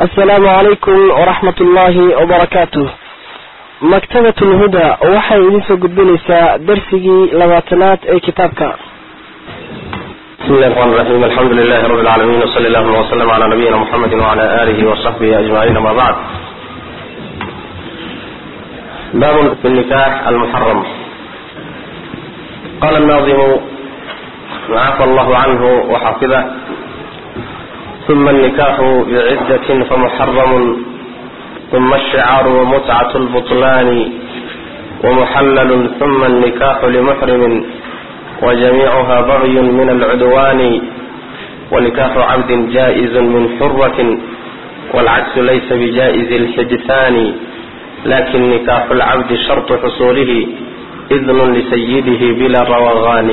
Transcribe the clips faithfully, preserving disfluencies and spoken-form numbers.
السلام عليكم ورحمة الله وبركاته. مكتبة الهدى وحي نسو قدنسا درسي لواتنات اي كتابك. بسم الله الرحمن الرحيم. الحمد لله رب العالمين وصلى الله وسلم على نبينا محمد وعلى آله وصحبه أجمعين. ما بعد. باب في النكاح المحرم. قال الناظم عفى الله عنه وحفظه: ثم النكاح بعدة فمحرم، ثم الشعار ومتعة البطلان، ومحلل ثم النكاح لمحرم، وجميعها بغي من العدوان، ونكاح عبد جائز من حرة، والعكس ليس بجائز الحدثان، لكن نكاح العبد شرط حصوله إذن لسيده بلا روغان.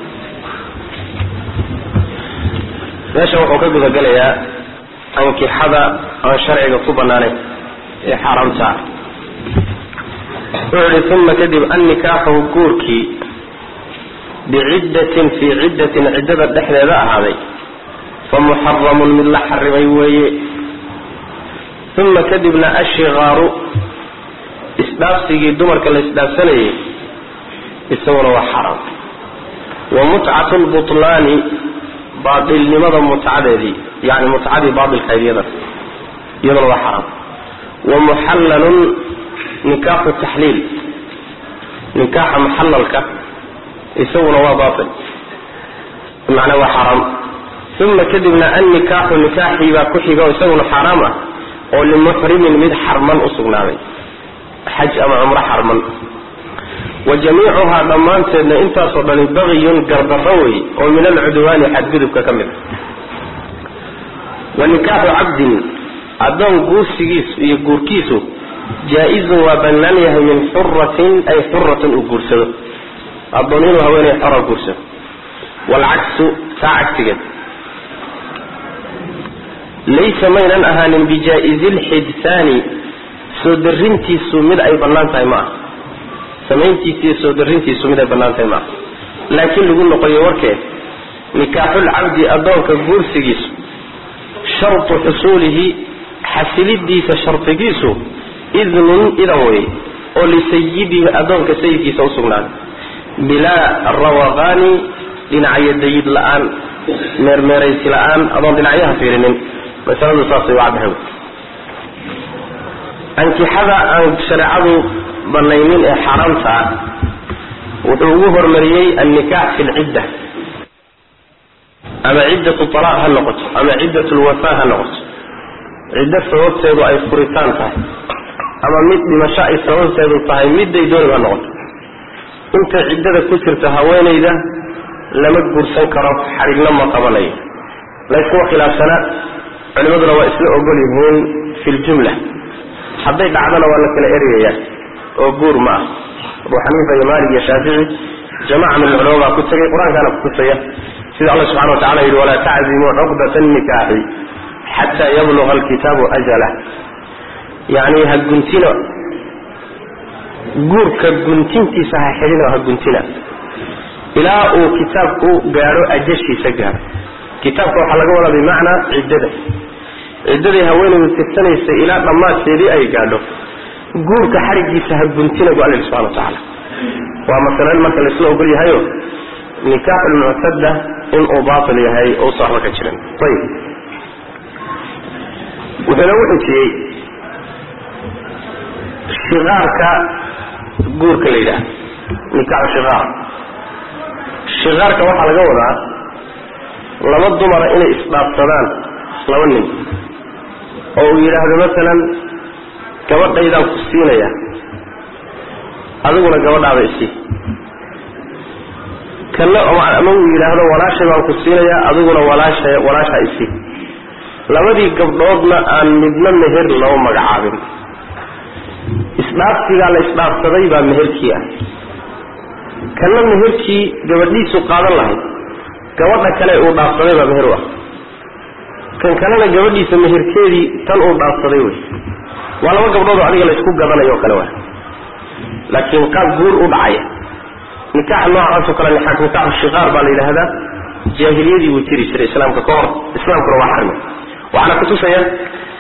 meesha wuxuu ka guda galayaa ankixada aan sharciga ku banaanayn ee xaaraamta ah. wuxuu yidhi uma kadib annikaaxu guurkii biciddatin fii ciddatin ciddada dhexdeeda ahaaday fa muxaramun mid la xarimay weeye. uma kadibna ashikaaru isdhaafsigii dumarka la isdhaafsanayay isaguna waa xaraam. wa mutcatu lbutlaani baatilnimada mutcadeedii yani mutcadii baatilkayd iyada iyaduna waa xaraam. wa muxallalun nikaaxu taxliil nikaaxa muxallalka isaguna waa baatil macnaa waa xaraam. uma kadibna annikaaxu nikaaxii baa ku xiga oo isaguna xaaraam ah oo limuxrimin mid xarman u sugnaaday xaj ama cumro xarman. wajamiicuhaa dhammaanteedna intaasoo dhani bagiyun gardarro wey oo min alcudwaani xadgudubka ka mid a. wa nikaaxu cabdin addoon guursigiisu iyo guurkiisu jaa-izun waa bannaan yahay min xuratin ay xuratin uu guursado addoon inuu haweenay xora guursado. waalcagsu taa cagsigeed laysa maynan ahaanin bijaa-izi lxidsaani soo darintiisu mid ay bannaan tahay ma ah samayntiisa iyo soo darintiisu mid ay bannaan tahay maaha. laakiin lagu noqoyo warkee nikaaxulcabdi addoonka guursigiisu shartu xusuulihi xasilidiisa shardigiisu idnun idan wey oo lisayidihi addoonka sayidkiisa u sugnaaday bilaa rawaqaani dhinacyo dayid la-aan meermeeraysi la-aan adoon dhinacyaha fiirinin. masaladu saasay u caddahay. ankixada aan shareecadu banaynin ee xaaraamta ah wuxuu ugu hormariyey annikaax fi lcidda ama ciddatu talaaq ha noqoto ama ciddatu lwafaa ha noqoto ciddo sababteedu ay furitaan tahay ama mid dhimasho ay sababteedu tahay midday dooniba ha noqoto. inta ciddada ku jirta haweenayda lama guursan karo xadhigna ma qabanayo. layskuma khilaafsana culimaduna waa isla ogol yihiin fi ljumla. hadday dhacdana waa la kala eryayaa oo guur ma ah. abu xaniifa iyo maalik iyo shaafici jamaca min alculama baa ku tegay qur-aankaana kutusaya sida alla subxana wa tacala yidhi walaa taczimuu cuqdata nikaaxi xataa yabluga alkitaabu ajalah. yani ha guntina guurka guntintiisa ha xidhina ha guntina ilaa uu kitaabku gaadho ajashiisa gaadho. kitaabka waxaa laga wadaa bimacnaa ciddada ciddaday haweenaydu tirsanaysa ilaa dhammaadkeedii ay gaadho guurka xarigiisa ha guntina bu alla subxana wa tacaala. waa masalan marka laisla ogol yahayo nikaaxu lmuctada inuu baatil yahay oo usa waxba ka jirin. ayib wuxuuna u xujiyey shikaarka guurka la yidhaah nikaaxu shikaar. shikaarka waxaa laga wadaa laba dumara inay isdhaafsadaan laba nin oo uu yidhaahdo masalan gabadhaydaan ku siinaya adiguna gabadhaada isii. kana ama uu yidhaahdo walaashay baan ku siinayaa adiguna walaasha walaasha isii. labadii gabdhoodna aan midna meher loo magacaabin. isdhaafsigaa la isdhaafsaday baa meherkii ah. kana meherkii gabadhiisu qaadan lahayd gabadha kale uu dhaafsaday baa meher u ah. kan kalena gabadhiisa meherkeedii tan uu dhaafsaday wey. waa laba gabdhood oo adiga la isku gadanayo o kale wa laakiin qaab guur u dhacaya. nikaaxa noocaasoo kale nikaaxu shikaar baa la yidhaahdaa. jaahiliyadii wuu jiri jiray islaamka ka hor. islaamkuna waa xarmi. waxaana kutusaya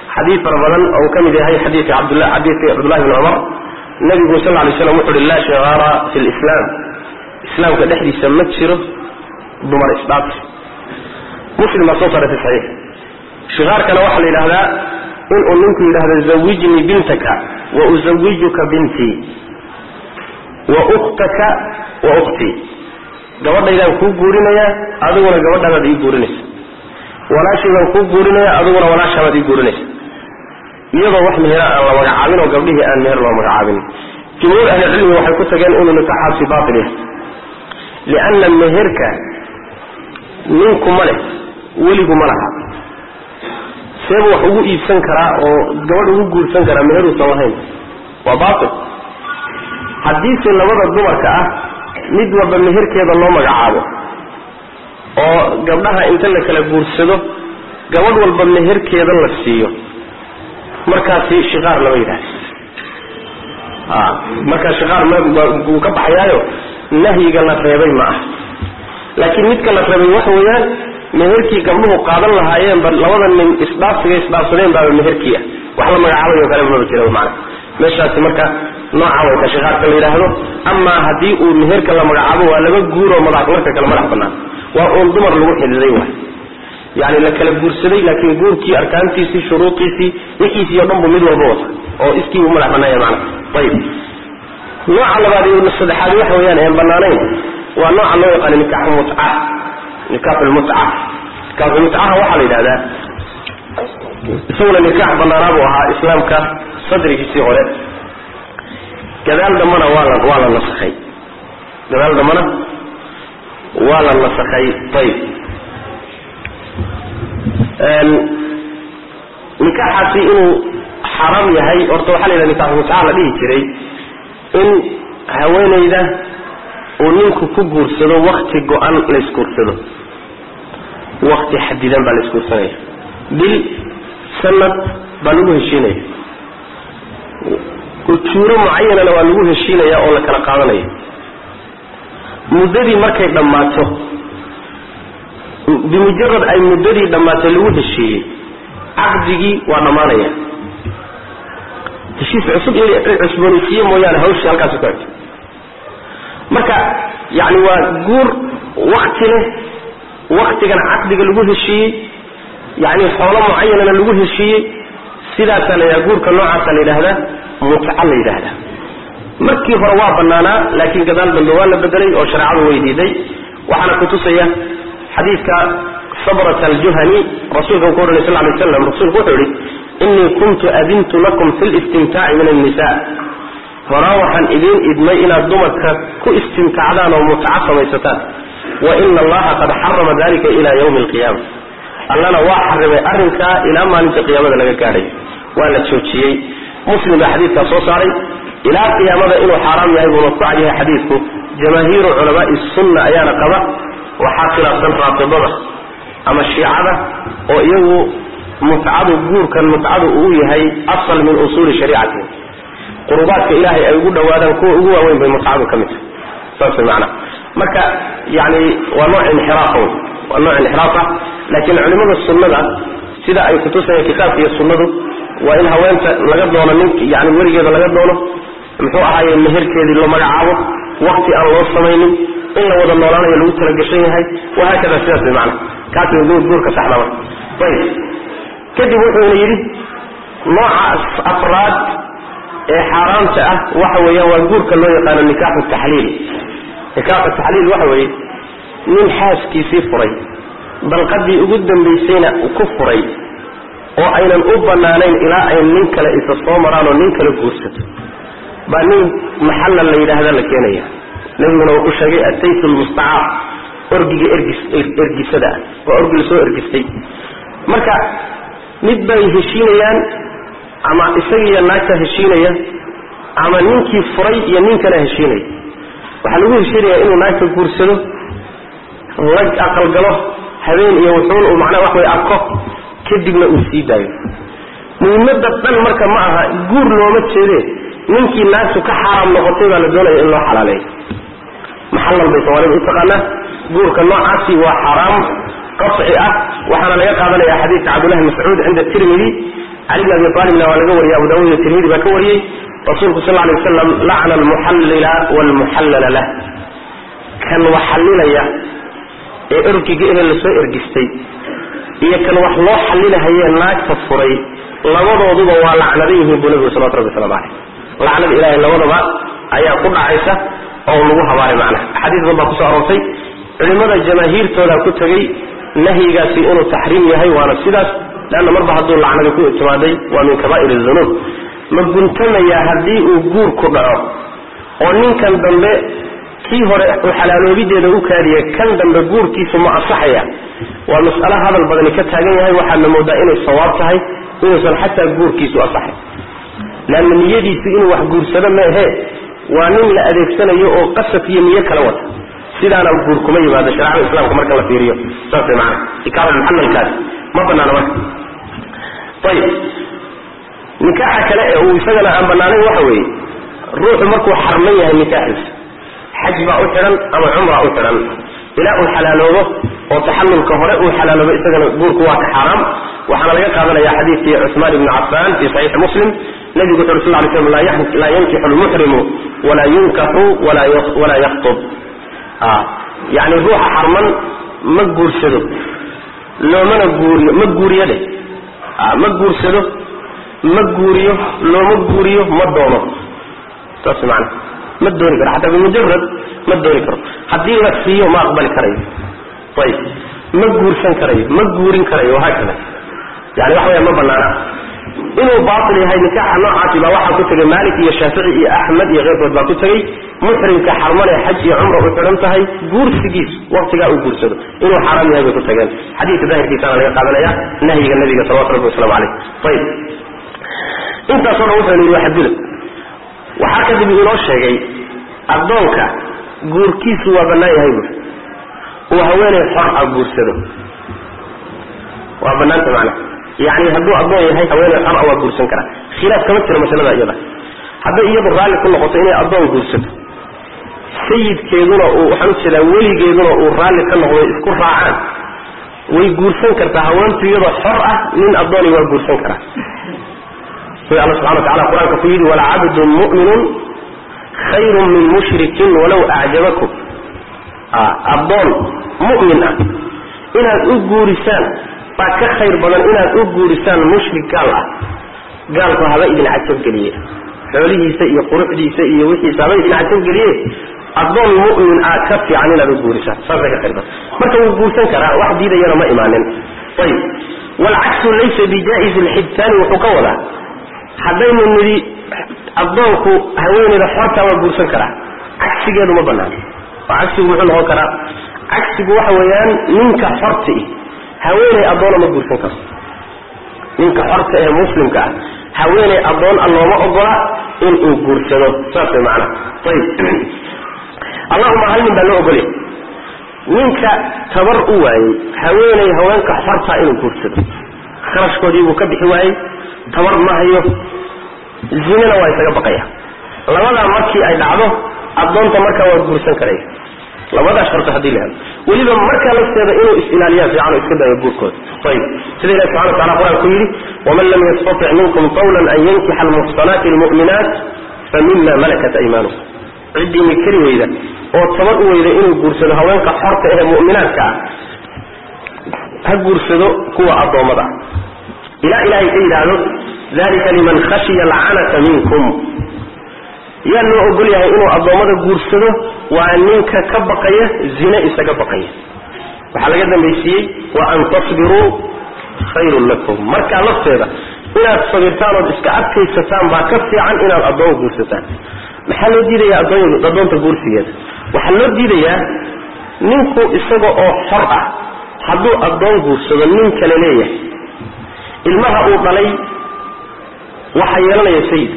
حديث رمضان أو كم هي حديث عبد الله حديث عبد الله بن عمر النبي صلى الله عليه وسلم يقول لا شغار في الإسلام الإسلام كدحد يسمت شره ضمر إسباب مسلم صوصر في الصحيح شغار كان واحد إلى هذا إن أنك إلى هذا زوجني بنتك وأزوجك بنتي وأختك وأختي gabadha idaan ku guurinaya adiguna gabadhaada ii guurinaysa walaashaydan ku guurinaya adiguna walaashaada ii guurinaysa iyadoo wax meher aan la magacaabin oo gabdhihii aan meher loo magacaabin jumhuur ahli cilmi waxay ku tageen inuu nikaxaasi baatil yahay lianna meherka ninku ma leh weligu ma laha seeb wax ugu iibsan karaa oo gabadh ugu guursan karaa meheruusan lahayn waa baatil haddiise labada dumarka ah mid walba meherkeeda loo magacaabo oo gabdhaha inta la kala guursado gabadh walba meherkeeda la siiyo markaasi shiqaar lama yidhaahdo ah marka shiqaar ma uu ka baxayaayo nahyiga la reebay ma ah laakiin midka la reebay waxa weeyaan meherkii gabdhuhu qaadan lahaayeen bal labada nin isdhaafsiga isdhaafsadeen baa meherkiya wax la magacaabayo kale ma jiro macna meeshaasi marka nooca way ka shiqaarka la yiraahdo ama hadii uu meherka la magacaabo waa laga guuro madax marka kala madax banaan waa uu dumar lagu xidhiidhay wax yaani la kala guursaday laakiin guurkii arkaantiisi shuruudiisi wixiisi iyo dhanbu mid walba wata oo iskii uu madax banaan yahay tayib nooca labaad ee saddexaad waxa weeyaan ee banaanayn waa nooca loo yaqaan nikah mut'a nikah mut'a nikah mut'a waxa la yiraahdaa isaguna nikah banaanaabo ahaa islaamka sadrigiisii hore gadaal damana waa la waa la nasakhay gadaal damana waa la nasakhay tayib een nikaxaasi inuu xaram yahay horta waxa la yiraahdaa nikah mut'a la dhihi jiray in haweeneyda oo ninku ku guursado waqti go'an la iskuursado waqti xadidan baa la iskuursanaya bil sanad baa lagu heshiinaya ujuuro muayana waa lagu heshiinaya oo la kala qaadanaya muddadii markay dhamaato bimujarrad ay muddadii dhamaato lagu heshiiyay aqdigii waa dhamaanaya heshiis cusub ee cusboonaysiyo mooyaan hawsha halkaas ku jirta marka yaani waa guur waqti leh waqtigan aqdiga lagu heshiiyay yaani xoolo muayana lagu heshiiyay sidaas la guurka noocaas la yiraahdaa mut'a la yiraahdaa markii hore waa banaana laakiin gadaal dambe waa la bedelay oo sharcigu weydiiday waxana ku tusaya xadiiska sabrat al-juhani rasuulka sallallahu alayhi wasallam rasuulku wuxuu yiri inni kuntu adintu lakum fil istimta'i min an-nisaa farawahan idin idmay ila dumarka ku istimtaacdaan oo mut'a samaysataan wa inna allaha qad harrama dhalika ila yawm al-qiyamah allana waa xarimay arrinka ila maalinta qiyaamada laga gaaray waa la joojiyay مسلم حديث صوصاري إلى قيامة إنه حرام يهيب ونطع عليها حديثه جماهير علماء السنة أيانا قضاء وحاقرة سنة رابطة أما الشيعة وإيه متعاد الجور كان متعاد أوي هي أصل من أصول شريعته قربات إلهي أيقول وهذا هو وين بمتعاد كمثل صار المعنى مركا يعني ونوع انحراف ونوع انحرافه لكن علماء السنة سيدا أي كتوسة كتاب هي السنة وإن هوانت لقد دونا منك يعني ورقة لقد دونا محوء هاي المهر كذي اللي مقعبه وقت الله الصميني إلا وضع النورانا يلوت تلقشين هاي وهكذا سياسة بمعنى كاتب يقول دورك سحلوة طيب كده وحوه يري نوع أفراد حرام تأه وحوه وقورك اللي يقال النكاح التحليل نكاح التحليل وحوه من حاس كيسي فري بل قد يقدم بيسينا وكفري oo aynan u banaanayn ilaa ay nin kale isa soo maraan oo nin kale guursato baa nin maxalla la yiraahdo la keenaya nabiguna wuxuu sheegay ataytul musta'af orgiga ergis ergisada oo orgiga soo ergistay marka mid bay heshiinayaan ama isaga naagta heshiinaya ama ninkii furay iyo nin kale heshiinaya waxa lagu heshiinayaa inuu naagta guursado lag aqal galo habeen iyo wuxuu u macna wax way arko kadibna uu sii daayo muhiimada dhan marka ma aha guur looma jeedo ninkii naagtu ka xaraam noqotay baa la doonayaa in loo xalaaleeyo maxallan bay sawaalid u taqaana guurka noocaasi waa xaraam qat'i ah waxaana laga qaadanayaa xadiis Abdullah ibn Mas'ud cinda Tirmidhi علي بن أبي طالب ولا قوري أبو داود الترمذي بكوري رسولك صلى الله عليه وسلم لعن المحلل والمحلل له كان وحلل يا إركي جئل لسوء إرجستي إيه كان وحلو حلل هي الناس تصفري لوضع وضوبة ولعنبيه بنبي صلى الله عليه وسلم لعن الإله إلا وضوبة أي قل عيسى أو نبوها باري معنا حديث ضبط سؤال رسي لماذا الجماهير تولا كتغي نهي قاسي أنه تحريم يهي وانا السيداس لأن مرضى هدو اللعنة يكون اتمادي ومن كبائر الذنوب ما قلتنا يا هدي وقور كبعه ونين كان دنبه كي هو حلالو بيدي دو كاريه كان دنبه قور كيسو ما أصحيا ومسألة هذا البدن كتاقين هاي وحال مودائن الصواب صحي إنه حتى قور كيسو أصحي لأن نيدي سئين وحقور سلام ما هي وانين لأديك سنة يؤو قصة يمية كلوات سيدانا وقور كمي هذا شرع الإسلام كمركا الله في ريو صافي معنا إكار المحل الكاري ما بنانا ما طيب نكاح كلا ويسجل أن بنانين وحوي روح مركو حرمية النكاح حج أثرا أو عمره أثرا إلى الحلالوه وتحلل كهراء والحلالوه يسجل بورك واحد حرام وحنا قابلنا يا حديث عثمان بن عفان في صحيح مسلم الذي قلت رسول الله عليه وسلم لا ينكح المحرم ولا ينكح ولا ولا يخطب آه يعني الروح حرما مجبور سدو لو ما نجوري مجبور يده آه مجبور سدو مجبوريه لو مجبوريه ما دونه تسمعنا ما دوني كره حتى بمجرد ما دوني كره حدي لك فيه ما أقبل كره طيب مجبور سن كره مجبورين كره وهكذا يعني واحد ما بنانا إنه باطل هاي نكاح نوع عاتبة واحد كتير مالك يا شافعي يا أحمد يا غير بدر كتير محرم كحرمان حج عمره وكلامته هاي جور سجيس وقت جاء وجور سد إنه حرام هذا كتير حديث ذاهب في كان عليه قابل يا نهي النبي صلى الله عليه وسلم عليه طيب أنت صار وفن الواحد ذلك وحكذا بيقولوا شيء أدونك جور كيس وبناي هاي وهوين الحر جور سد وبنانت معنا يعني هدو أدوه هاي حوالي الحرق والجرسن كرا خلاف كما ترى مثلا أيضا هذا إيضا الرالي كل خطيني أدوه الجرسن سيد كيدونا وحنوش الأولي كيدونا والرالي كله هو يذكر راعان ويجرسن كرتا هوان تيضا حرقة من أدوه والجرسن كرا الله سبحانه وتعالى قرآن كفيد ولا عبد مؤمن خير من مشرك ولو أعجبكم أدوه مؤمن إنها أجرسان باك خير بدن إن أقول لسان مشرك قال قال فهذا إذن عجب قليل حوله سيء قرح لي سيء وحي سابق إذن عجب قليل أظن مؤمن أكفي عننا أقول لسان صار ذلك خير بدن ما تقول لسان كرا واحد إذا يرى ما إيمانا طيب والعكس ليس بجائز الحدثان وحكولا حدين النبي أظنك هوين إذا حرطة وأقول لسان كرا عكس قادوا مبنى وعكس يقول هو كرا عكس وحويان منك حرطي هويني أضون ما تقول فنكر منك حرص إيه مسلم كأه هويني أضون الله ما أضرع إن أقول سنو صارت معنا طيب اللهم هل من بلو أقولي منك تبرؤواي هويني هوينك حرص إن أقول سنو خرج كودي وكبح واي تبر ما هيو زيننا واي سيبقيا لماذا مركي أي دعوه أضون تمركا وأقول سنكريه لماذا شرط هذه لها ولذا مركا لستيضا إنه إسئلاليات يعني إسكدا يقول كود طيب سيدي الله سبحانه وتعالى قرآن كويري ومن لم يستطع منكم قولا أن ينكح المحصنات المؤمنات فمما ملكت أيمانه عدي مكري وإذا وتصبروا إذا إنه قرسلوا هوانك حرط إلى مؤمنات كا هقرسلوا قوة أضوى مضع إلى إلهي سيدي ذلك لمن خشي العنة منكم يانو أقول يا إنه أضامد جورسده وأنك كبقية زنا إستكبقية وحلا جدا بيسي وأن تصبروا خير لكم مركا لفظة إن الصبرتان والإسكعات كي ستان باكفتي عن إن الأضام جورستان محلو دي يا أضام أضام تجورسية وحلو دي يا ننكو إستقى أو حرقة حدو أضام جورسده ننك لليه المها أوطلي وحيالنا يا سيد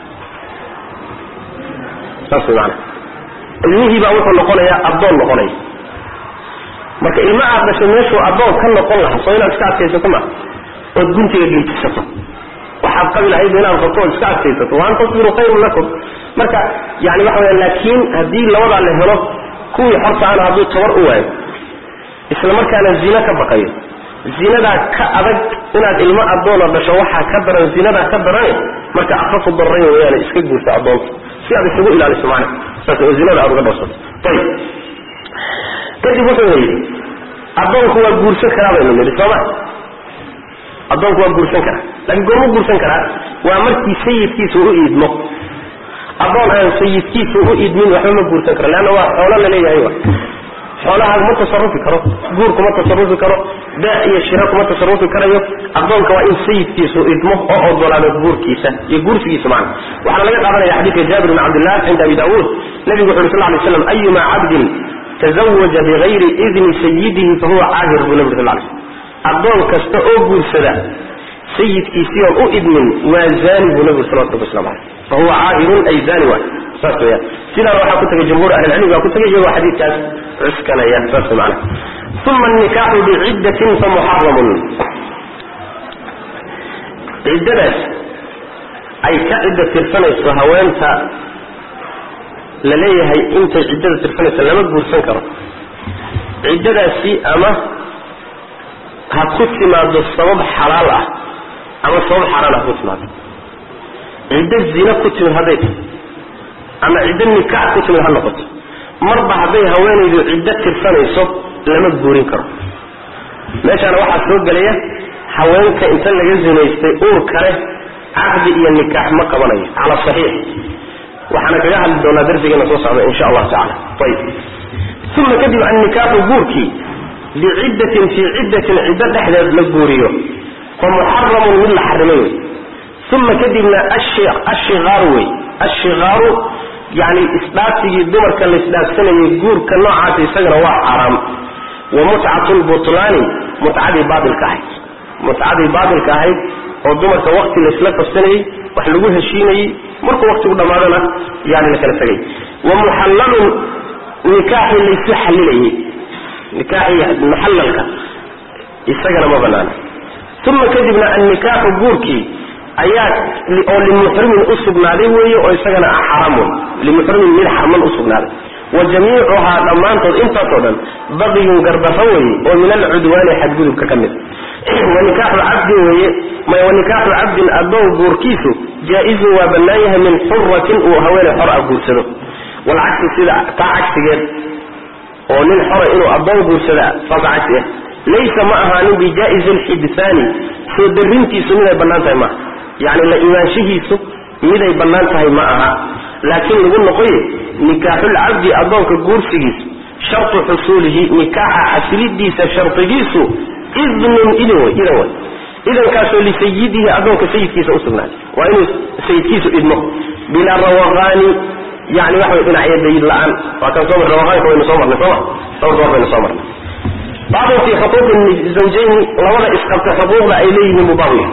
صافي معنا المهي بقى وحو نقولها أبضان نقولها marka ilmaha dhashay meeshu adoon kan noqon lahaa soo inaad iska adkaysato ma oo guntiga geeysato waxa qabilahay inaad qabto iska adkaysato waan tasbiru khayr lakum marka yaani waxa weeyaan laakiin hadii labada la helo kuwii xorta aan haduu tabar u waayo isla markaana zina ka baqayo zinada ka adag inaad ilmo adoona dhasho waxaa ka daran zinada ka daran marka afafu daray weeyaan iska guurta adoonta si aad isugu ilaaliso macna saas oo zinada aad uga dhasho tay kadib wuxuu yiri adoonku waa guursan karaa baynu nidhi sooma adoonku waa guursan karaa laakiin goorma guursan karaa waa markii sayidkiisu u iidmo adoon aan sayidkiisu u iidmin waxba ma guursan karo laana waa xoolo la leeyahay waa xoolaha ma tasarrufi karo guurku ma tasarrufi karo daa iyo shira kuma tasarrufi karayo adoonka waa in sayidkiisu idmo oo ogolaado guurkiisa iyo guursigiisa macna waxa laga qaadanaya xadiiska Jaabir ibn Abdullah inda Abi Daawud nabigu sallallahu alayhi wasallam ayyuma 'abdin tazawwaja bighayri idni sayyidihi fa huwa 'aahir bi nabi sallallahu alayhi wasallam adoon kasta oo guursada sayidkiisa oo u idmin waa zaani bi nabi sallallahu alayhi wasallam fa huwa 'aahirun ay zaani wa saasaya sida waxa ku tagay jumhuur ahli cilmi ku tagay iyagoo xadiiskaas cuskanaya saas macna thumma an-nikahu bi'iddatin fa muharram iddadas ay ka idda tirsanayso haweenta la leeyahay inta iddada tirsanayso lama guursan karo iddadaasi ama ha ku timaado sabab xalaal ah ama sabab xaraam ah ku timaado idda zina ku timaado ama cidda nikah ku timid ha noqoto marba haday haweenaydu cidda tirsanayso lama guurin karo meeshana waxa soo galaya haweenka inta laga zinaystay uur kale aqdi iyo nikah ma qabanayo ala sahih waxana kaga hadli doonaa darsigeena soo socda insha Allah ta'ala tayib thumma kadib an nikah guurki bi'iddatin fi 'iddatin 'idda dhaxdeed la guuriyo fa muharram min la haramayo thumma kadibna ash-shay ash-shighar ash-shighar يعني إثباتي دمر كالإثباتنا يقول كالنوعات يسجن هو حرام ومتعة البطلان متعة بعض الكاهي متعة بعض الكاهي ودمر كوقت الإسلاف السنة وحلقوها الشيني مرق وقت قد مارنا يعني لك الفقي ومحلل نكاح اللي يسحل ليه نكاح محللك يسجن ما بنانا ثم كذبنا النكاح بوركي آيات لمحرم أسبنا ذي ويه ويسجن حرام لمحرم من حرم أسبنا ذي وجميعها ضمان انت صدا بغي قربفوي ومن العدوان حدود ككمل ونكاح العبد ويه ما ونكاح العبد أدو بوركيسه جائز وبنايها من حرة وهوان حرة بورسده والعكس سيدا تعكس جد ومن حرة إنه أدو بورسده فضعته ليس معها نبي جائز الحدثاني سيدرنتي سمينة بنانتها معه يعني لا إيمان شهيسه ميدا يبنانتها معها لكن نقول نقول نكاح العبد أضوك قرسيس شرط حصوله نكاح حسلت ديس شرط ديسه إذن إذن إذن إذن كاسو لسيده أضوك سيد كيس أسرنا وإنه سيد كيس إذنه بلا روغان يعني وحوة إن عيد ديد الآن وكان صومر روغان هو إنه صومر نصومر صومر صومر نصومر بعضهم في خطوط الزوجين لوضع إسقبت حقوق إليه مباوية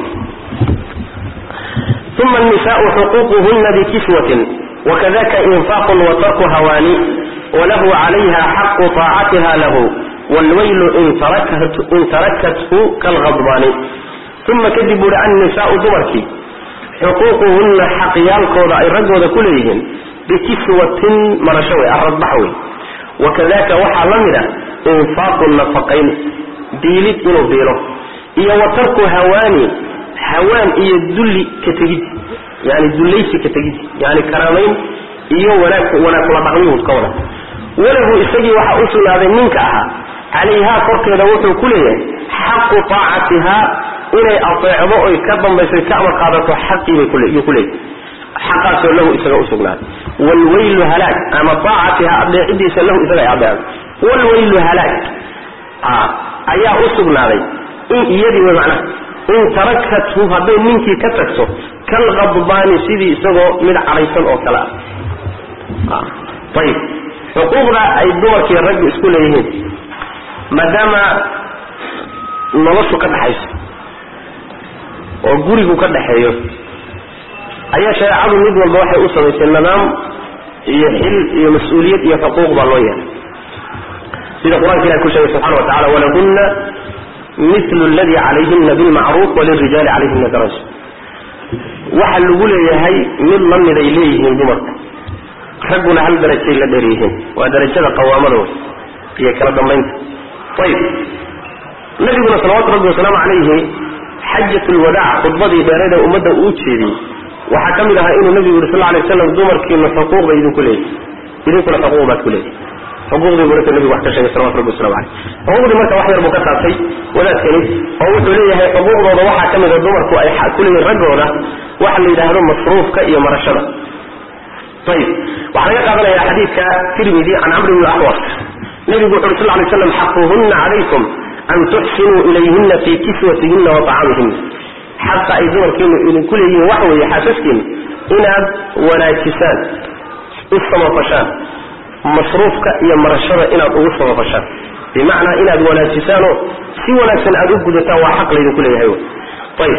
ثم النساء حقوقهن بكسوة وكذاك إنفاق وترك هواني وله عليها حق طاعتها له والويل إن تركته, إن تركته كالغضبان ثم كذب لأن النساء دمرك حقوقهن حقيال قوضاء الرجل كلهم بكسوة مرشوي الرضبحوي وكذاك وحى لمدة إنفاق النفقين ديلت إنه بيره إيا وترك هواني حوان إيا الدل كتجد يعني الدليس كتجد يعني كرامين إيا ولاك ولاك لبغنيه الكونة وله إسجي وحا أسل هذا منك أها عليها فرق يدوته كلها حق طاعتها إلي أطيع ضوء كبا بس الكعبة قادته حقي يكله حقا له إسجي أسل والويل هلاك أما طاعتها أبدا عدي سله إسجي أبدا والويل هلاك آه أيها أسل هذا إن يدي ومعنى إن تركته هذا منك كتكته كالغضبان سيدي إسجي من عريسان أو كلام آه. طيب حقوقنا أي الدول كي الرجل اسكول يهين مادام نوصو كده حيث وقوريكو كده حيث أي شيء عظم ندوى الضوحي أصلا يسننام يحل مسؤولية يحقوق بالوية سيدة القرآن كده كل شيء سبحانه وتعالى ولهن مثل الذي عليهن بالمعروف وللرجال عليهن درجة وحل قولي يهي من من إليهم دمرك رجل هل درجة إلا دريهم ودرجة قوامره هي كلا ضمنت طيب النبي صلى الله عليه وسلم عليه xajatul wadaa khudbadii dheerada ummadda uu jeediyey waxaa ka mid ahaa inuu nabigu yidhi sal alay wasalam dumarkiina xuquuq bay idinku leeyihin idinkuna xuquuq baad ku leeyihin xuquuqdii buu marka nabigu wax ka sheegay salawatu rabbi waslamu caleyh xuquuqdii marka wax yar buu ka taabtay wadaadkani oo wuxuu leeyahay xuquuqdooda waxaa ka mid a dumarku ay ku leeyihin raggooda waxa la yidhaahdo masruufka iyo marashada ayib waxaa laga qaadanaya xadiidka tirmidi can camr bni axwas nabigu wuxu uri sal lay slam xaquuhunna calaykum an tuxsinuu ilayhina fii kiswatihina wa tacaamihina xaqa ay dumarkiinu idinku leeyihiin waxa weeye xaasaskiinu inaad wanaajisaan u samafashaan masruufka iyo marashada inaad ugu samafashaan bimacnaa inaad wanaajisaanoo si wanaagsan aad u gudataan waa xaq laydinku leeyahay ayib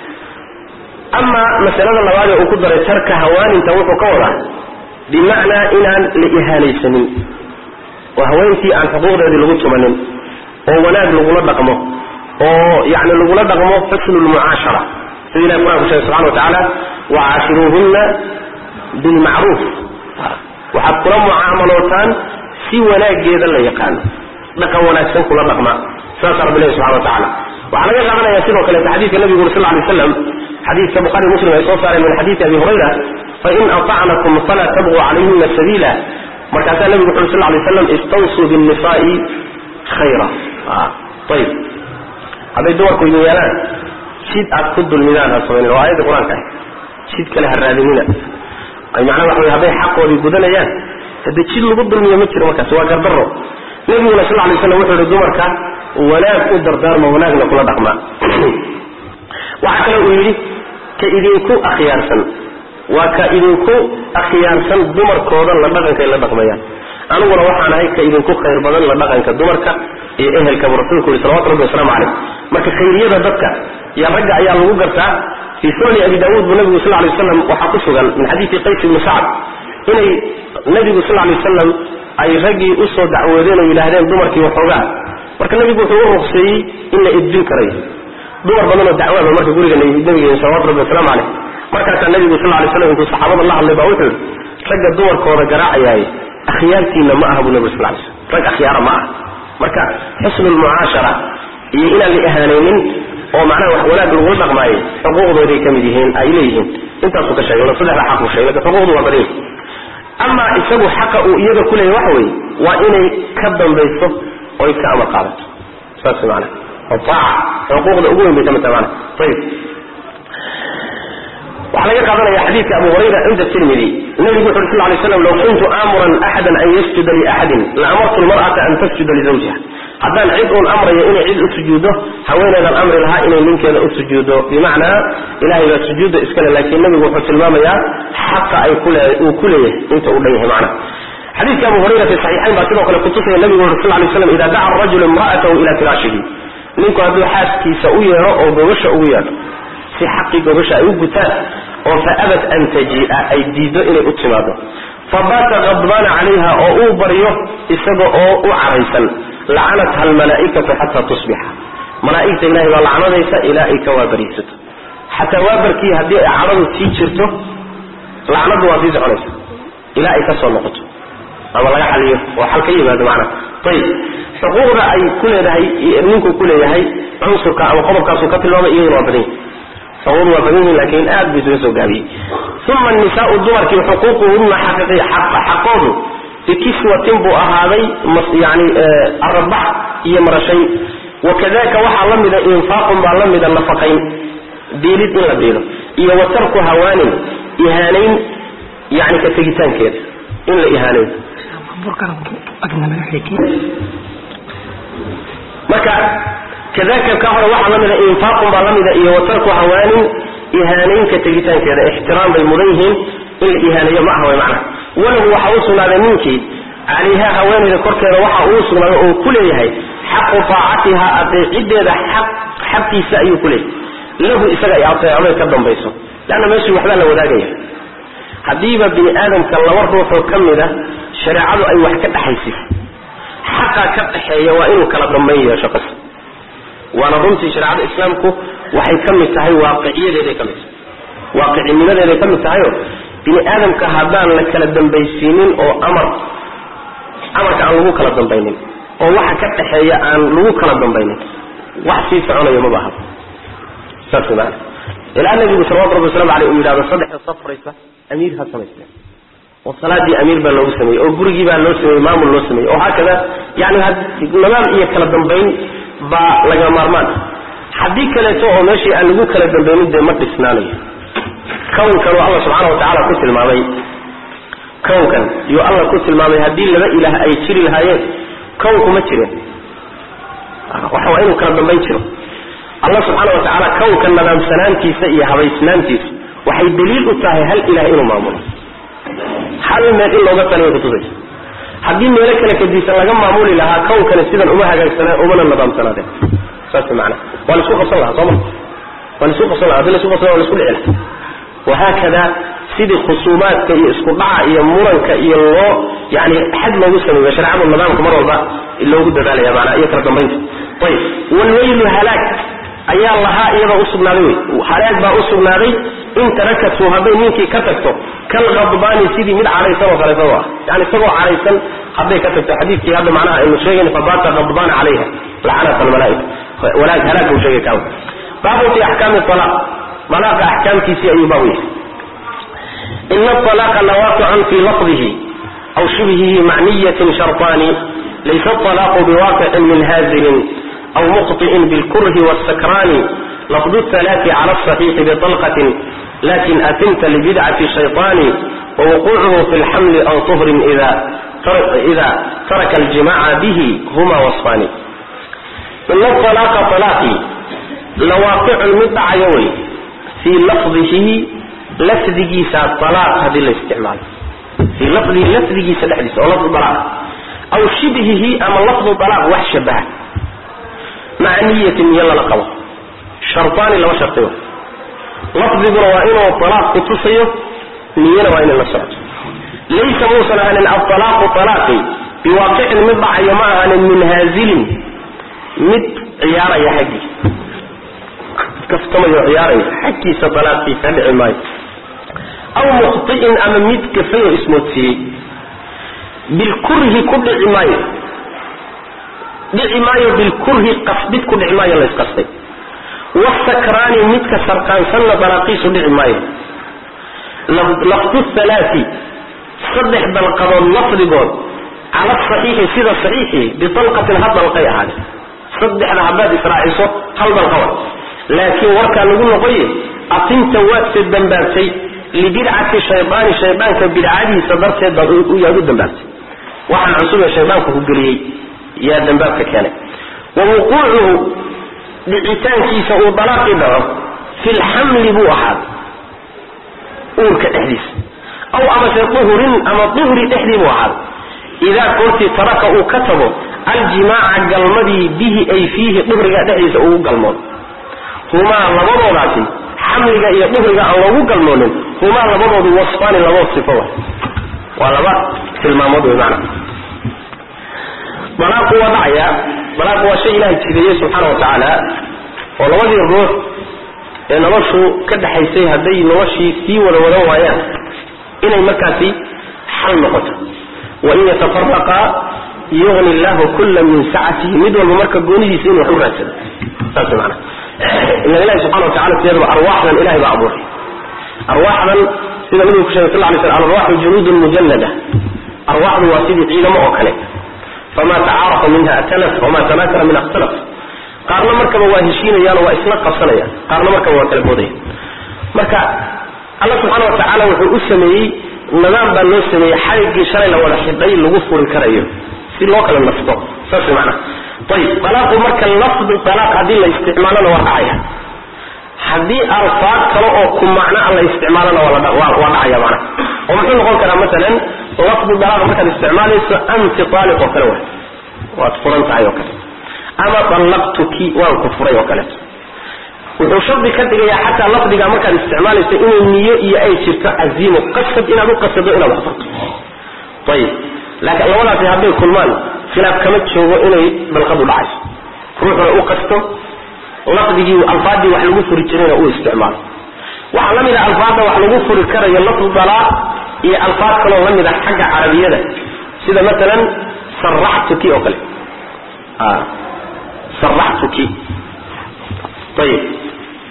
ama masalada labaadee uu ku daray tarka hawaaninta wuxuu ka wadaa bimacnaa inaan la ihaanaysanin oo haweenkii aan xuquuqdeedii lagu tumanin oo wanaag lagula dhaqmo oo yani lagula dhaqmo xusnu lmucaashara sida ilahi quraan ku sheegay subxana wa tacaala wacaashiruuhunna bilmacruuf waxaad kula mucaamalootaan si wanaageeda la yaqaano dhaqan wanaagsan kula dhaqma saasa rabbi ilahi subxana wa tacala waxaa laga qaadanaya sidoo kaleeta xadiidka nabigu uri sal lay slam xadiidka bukhari muslim ay soo saareen min xadiidi abi hurayra fain atacnakum falaa tabquu calayhina sabiila markaasaa nabigu wuxu uri sal lay slam istawsuu binnisaai khayra ayib hadday dumarku idin yeelaan jid aad ku dulmidaan ha samaynin waa aayadda qur-aanka ah jid kale ha raadinina macnaa waxa wey hadday xaqoodii gudanayaan haddii jid lagu dulmiyo ma jiro markaas waa gardaro nabiguna sal lay slam wuxuu yihi dumarka wanaag u dardaarma wanaagna kula dhaqmaa waxaa kale uu yidhi ka idinku akhyaarsan waa ka idinku akhyaarsan dumarkooda la dhaqanka ay la dhaqmayaan aniguna waxaan ahay ka idinku khayr badan la dhaqanka dumarka iyo ehelkabu rasulku yuri salawatu rabbi wasalaamu caleyh marka khayriyada dadka iyo ragga ayaa lagu gartaa fii sunani abi daawuud buu nabigu sal lay wasalam waxaa ku sugan min xadiidi qays ibni sacd inay nabigu sal lay wasalam ay raggii usoo dacwoodeen oo yidhaahdeen dumarkii waxoogaa marka nabigu wuxuu u ruqseeyey in la edbin karayo dumar badanoo dacwaaba marka guriga nabigeena salawatu rabbi wasalaamu caleyh markaasaa nabigu sal lay slam intuu saxaabada la hadlay baa wuxuu yihi ragga dumarkooda garaacayaay akhyaartiina ma aha buu nabigu sal lay slam rag akhyaara ma aha marka xusnu lmucaashara iyo inaan la ihaanaynin oo macnaha wax wanaag lagula dhaqmaayo xuquuqdooday ka mid yihiin ay leeyihiin intaasuu ka sheegay saddexda xaq uu sheegay lakin xuquuqdu waa badan yahay ama isagu xaqa uu iyaga ku leeyahy waxa weeye waa inay ka dambayso oy ka amar qaadato saas maana oo taaca xuquuqda ugu weyn bay ka mid tahay maana ayib waxaa laga qaadanaya xadiidka abu hurayra cinda tirmidi nabigu wuxu uri sal lay slam law kuntu aamuran axadan an yasjuda liaxadin la amartu lmar'ata an tasjuda lizawjiha haddaan cid uun amrayo inay cid u sujuuddo haweeneedan amri lahaa inay ninkeeda u sujuuddo bimacnaa ilahay baa sujuudda iskale laakiin nabigu wuxuu tilmaamayaa xaqa ay uu ku leeyahay inta uu dhan yahay macna xadiidka abu hurayra fi saxiixayn baa sidoo kale kutusaya nabigu uri sal lay slam ida daca arajulu imra'atahu ila firaashihi ninku hadduu xaaskiisa u yeedho oo gogasha ugu yeedho si xaqii gogasha ay u gutaan oo fa abad an tajii'a ay diiddo inay u timaado fabaata qadbaana calayha oo uu baryo isaga oo u caraysan lacanatha almalaa'ikatu xataa tusbixa malaa'igta ilahay baa lacnadaysa ilaa ay ka waabariisato xataa waabarkii haddii ay cadhadu sii jirto lacnadu waa sii soconaysa ilaa ay ka soo noqoto ama laga xaliyo oo xal ka yimaado macna ayib xuquuqda ay ku leedahay ninku ku leeyahay cunsurka ama qodobkaasuu ka tilmaamay iyaduna waa badan yahay xuquuqdu waa badan yihin laakiin aad buu isaga soo gaabiyey uma annisaau dumarkii xuquuquhunna xaqoodu bikiswatin buu ahaaday yani arabax iyo marashayn wakadaka waxaa la mida infaaqun baa la mida nafaqayn diilid in la diilo iyo wa tarku hawaanin ihaanayn yani ka tegitaankeeda in la ihaanayn marka kadaka ka hore waxaa la mida infaaqun baa la mida iyo wa tarku hawaanin ihaanayn ka tegitaankeeda ixtiraam bay mudan yihiin in la ihaaneeyo ma aha way macnaha walahu waxa uu sugnaaday ninkii calayha haweenayda korkeeda waxa uu sugnaaday oo ku leeyahay xaqu taacatiha adeecideeda xaq xaqiisa ayuu ku leeyahay lahu isaga ay adeecday ka dambayso laanna meeshii waxbaa la wadaagaya haddiiba bini aadamka laba ruuxoo ka mida shareecadu ay wax ka dhexaysiso xaqa ka dhaxeeya waa inuu kala dambayn yeesho qas waana runtii shareecada islaamku waxay ka mid tahay waaqiciyadeeday ka mid tahay waaqicinimadeeday ka mid tahayo bini aadamka haddaan la kala dambaysiinin oo amar amarka aan lagu kala dambaynin oo waxa ka dhaxeeya aan lagu kala dambaynin wax sii soconayo ma baha سبحانه إلى النبي صلى الله عليه وسلم عليه أمير هذا صدح الصفر أمير هالسمية والصلاة دي أمير بن لوسمي أو برجي بن لوسمي إمام اللوسمي أو هكذا يعني هذا نمام إيه كلا دنبين با لجا مرمان حدي كلا توه ماشي أن نقول كلا دنبين ده مد سناني كون كانوا الله سبحانه وتعالى كتل مامي كون كان يو الله كتل مامي هدي لما إله أي تشري الهايات كونكم ما تشري وحوائنه كلا دنبين تشري الله سبحانه وتعالى كون كان نظام سنانتي سئي هواي سنانتي وحي دليل أتاهي هل إله إنه مامون حال ما إلا وقت أن يكتوزي حدين ملك لك الديسان لغم معمولي لها كون كان السيدان أمها جاي سنة أمنا النظام سنة فاسم معنا ونسوق صلها طبعا ونسوق صلها هذا سوق صلها ونسوق العلا وهكذا سيد الخصومات كي اسقطاع يمورا كي الله يعني حد ما يسمى بشرعه النظام كمرة بقى اللي هو قد ذلك معنا يترك بيت طيب والويل هلاك أي الله إذا أصبنا ذي وحلاك بقى أصبنا ذي إن تركت وهبين منك كتبته كالغضبان سيدي من عليه سوا فلا سوا يعني سوا عليه سن حبي كتبت حديث في هذا معناه إنه شيء فبات غضبان عليها لعنة الملائكة ولا هلاك وشيء كون باب في أحكام الطلاق ملاك أحكام كيسي أيوبويه إن الطلاق لواقع في لفظه أو شبهه معنية شرطان ليس الطلاق بواقع من هازل أو مخطئ بالكره والسكران لفظ الثلاث على الصحيح بطلقة لكن أتمت لبدعة الشيطان ووقوعه في الحمل أو طهر إذا ترك, إذا ترك الجماع به هما وصفان إن الطلاق طلاقي لواقع المدعى يوي في لفظه لفظه سالطلاق هذه الاستعمال في لفظه لفظه سالحديث أو لفظ طلاق أو شبهه أما لفظ طلاق وحشبه مع نية يلا لقوة شرطان لو شرطيه لفظ روائنه والطلاق قتصيه نية روائن النصرات ليس موصلا عن الطلاق طلاقي بواقع المضع يماها من هازل مد عيارة يا حقي كفتم عيارة حكي سطلاقي فدع ماي أو مخطئ أما مد كفيه اسمه فيه بالكره كل عماية دعماية بالكره قصدت كل عماية الله يسقصي والسكران متك سرقان سنة براقيس دعماية لفظ الثلاثي صدح بالقضاء اللفظ قول على الصحيح سيدة الصحيح بطلقة هذا القيع هذا صدح العباد إسرائيل صوت قلب القول لكن وركا نقول نقول أطنت وقت الدنبارتي لبدعة الشيطان الشيطان كبدعاته صدرت يهود الدنبارتي وحن عصوب الشيطان كهجري يا دنبارك كان ووقوعه لعتان كيسا وطلاق له في الحمل بو أحد أول كتحديث أو أما طهر أما طهر تحديث واحد إذا كنت تركه كتبه الجماع قلمدي به أي فيه طهر تحديث أو قلمون هما لبضوا راسي حمل إيا طهر أو قلمون هما لبضوا وصفان لبضوا صفوه ولبض في المامض بمعنى طلاق وضعيا طلاق هو شيء الله تشريعه سبحانه وتعالى ولوذي الروح إن نوشه كده حيثيه هدي نوشي فيه ولو ولو وياه إن المكاسي حل نقطة وإن يتفرقا يغني الله كل من سعته مدوى الممركة قوني سين وحورة سنة تاسم معنا إن الله سبحانه وتعالى سيدوا أرواحنا الإله بعضوه أرواحنا سيدة منه كشان صلى الله عليه وسلم الأرواح الجنود المجلدة أرواح الواسيد عيلة مؤكلة فما تعارف منها أتلف وما تناكر من اختلف قارنا مركب واهشين يانا وإسلاق قصنيا قارنا مركب وكالبوضي مركا الله سبحانه وتعالى وحو أسمي النظام بأنه أسمي حرق شرعي لو الحبي اللغفور الكرأيه في الوقت النفط ساسي معنا طيب طلاق مركا اللفظ طلاق هذه اللي استعمالنا وقعيها هذه أرفاق كلاؤكم معنا الله استعمالنا وقعيها معنا ومحين نقول كلام مثلا لفظ الطلاق مركا الاستعمال أنت طالق وكلوه وأتفرنت عي وكلوه أما طلقتك وانكفري وكلت وشرط كدغيا حتى لفظك ما كان استعمال إن النية هي أي شيء عزيم وقصد إلى مقصد إلى وقصد طيب لكن أولا في هذه الكلمان خلاف كمت شو إنه بالقبض العاش روح وقصده لفظه الفاظ وحلو فرجنا أو استعمال وعلم إذا الفاظ وحلو فرجنا يلفظ الطلاق هي الفاظ كلهم لم إذا حاجة عربية ده سيدا مثلا صرحتك أوكل آه صرحتك طيب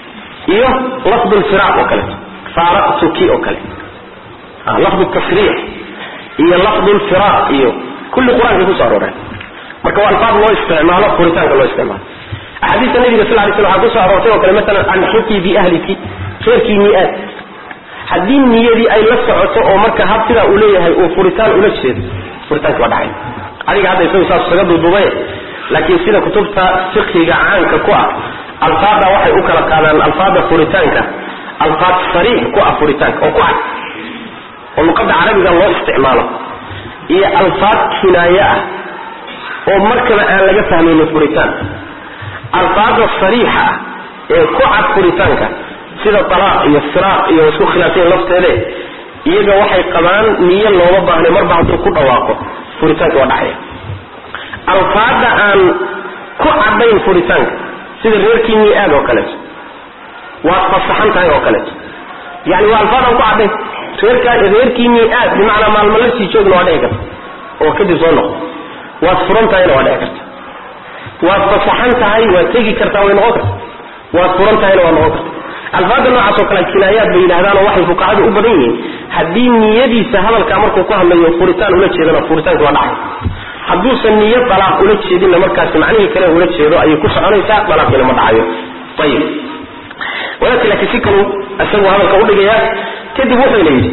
iyo lafd al-firaq oo kale faraqtuki oo kale ah lafd al-tasriix iyo lafd al-firaq iyo kulli quraanka ku soo arooray marka waa alfaad loo isticmaalo furitaanka loo isticmaalo ahadiis nabiga sallallahu alayhi wasallam ku soo aroortay oo kale mesela an xuki bi ahliki khayrki ni'at hadii niyadi ay la socoto oo marka habtida uu leeyahay oo furitaan ula jeedo furitaanka waa dhacay adiga hadda isoo saas saga dubay laakiin sida kutubta fiqhiga caanka ku ah alfaada waxay u kala qaadaan alfaada furitaanka alfaad sariix ku ah furitaanka oo ku ah oo luqadda carabiga loo isticmaalo iyo alfaad kinaaya ah oo markaba aan laga fahmin furitaan alfaada sariixa ee ku cad furitaanka sida talaaq iyo firaaq iyo isku khilaafeen lafteeda iyaga waxay qabaan niyo looba baahnay marba hadduu ku dhawaaqo furitaanka waa dhacay alfaada aan ku cadayn furitaanka sida reerkii ni'aad oo kale waa fasaxan tahay oo kale yani waa alfaada ku cadayn reerka reerkii ni'aad bimaana maalmo la sii joogno waa dhici karta oo kadib soo noqdo waa furan tahay waa dhici karta waa fasaxan tahay waa tegi kartaa way noqon kartaa waa furan tahay waa noqon kartaa alfaada noocaas oo kale kinaayaad bay yiraahdaan oo waxay fuqahaadu u badan yihiin hadii niyadiisa hadalka markuu ku hadlayo furitaan ula jeedana furitaanku waa dhacay hadduu san niyad talaaq ula jeedin markaas macnaheedu kale ula jeedo ay ku soconaysaa talaaqina ma dhacayo tayib walakin laakiin si kale asagu hadalka u dhigaya kadib wuxuu leeyahay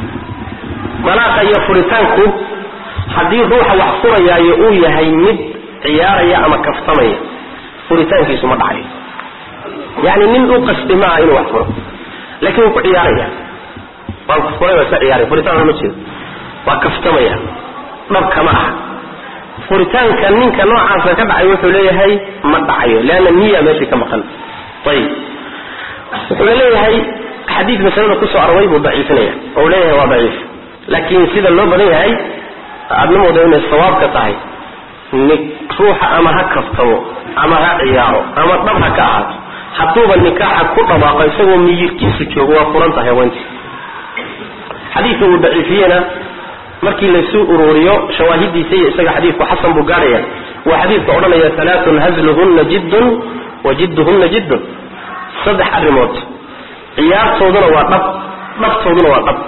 malaaqa iyo furitaanku hadii ruuxa wax furayaayo uu yahay mid ciyaaraya ama kaftamaya furitaankiisu ma dhacayo يعني من قصد ما إنه وحفره لكن هو عيارية وانفره وسا عياري فريتان المسجد وكفتمية نبك معه فريتان كان منك نوعا فكبع يوحو ليه هاي مدعيه لأن النية ماشي كما قال طيب يقول ليه هاي حديث مثلا قصة أرويب ضعيفنية أو ليه هو ضعيف لكن سيدا اللوبة ليه هاي أبنمو دون الصواب كتاهي انك روح أما هكفتمو أما هعياره أما طبها كأحد حطوبة النكاح كل باقي يسوي ميجي كيس جوه وفرنته هوانتي حديثه ضعيفينا مركي لسوء روريو شواهدي سيء سجى حديث وحسن بقاريا وحديث قولنا يا ثلاث هزلهن جد وجدهن جد صدح الرموت عيار صودنا وقب نفس صودنا وقب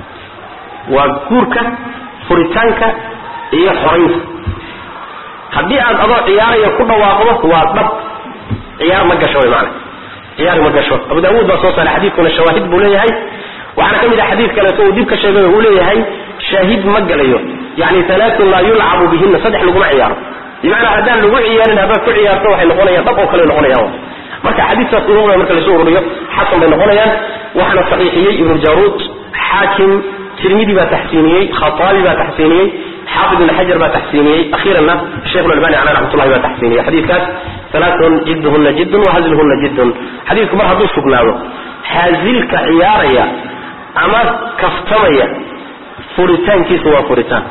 وكورك فريتانك هي حريف حديث عن أضاء عياري كل واقبه وقب عيار ما قشوي معنا عيار ما قشوي أبو داود بصوص على حديث كنا الشواهد بوليه هاي وعنا كم إذا حديث كان يسوي ديبك شيء بوليه هاي شاهد ما قليه يعني ثلاث لا يلعب بهن صدح لقمع عيار بمعنى هذا لقمع عيار هذا كل عيار توح اللقمة يطبق وكل اللقمة يوم مركا حديث تقولون مركا لسوء ربيه حسن بين اللقمة وحنا صحيحية ابن الجارود حاكم ترمذي بتحسينيه خطابي بتحسينيه حافظ بن حجر بتحسينيه أخيرا الشيخ الألباني عليه رحمة الله بتحسينيه حديث كاس ثلاث جدهن جد وهزلهن جد حديث كبار هذول سقناه هزلك عيارية أما كفتمية فريتان كيس هو فريتان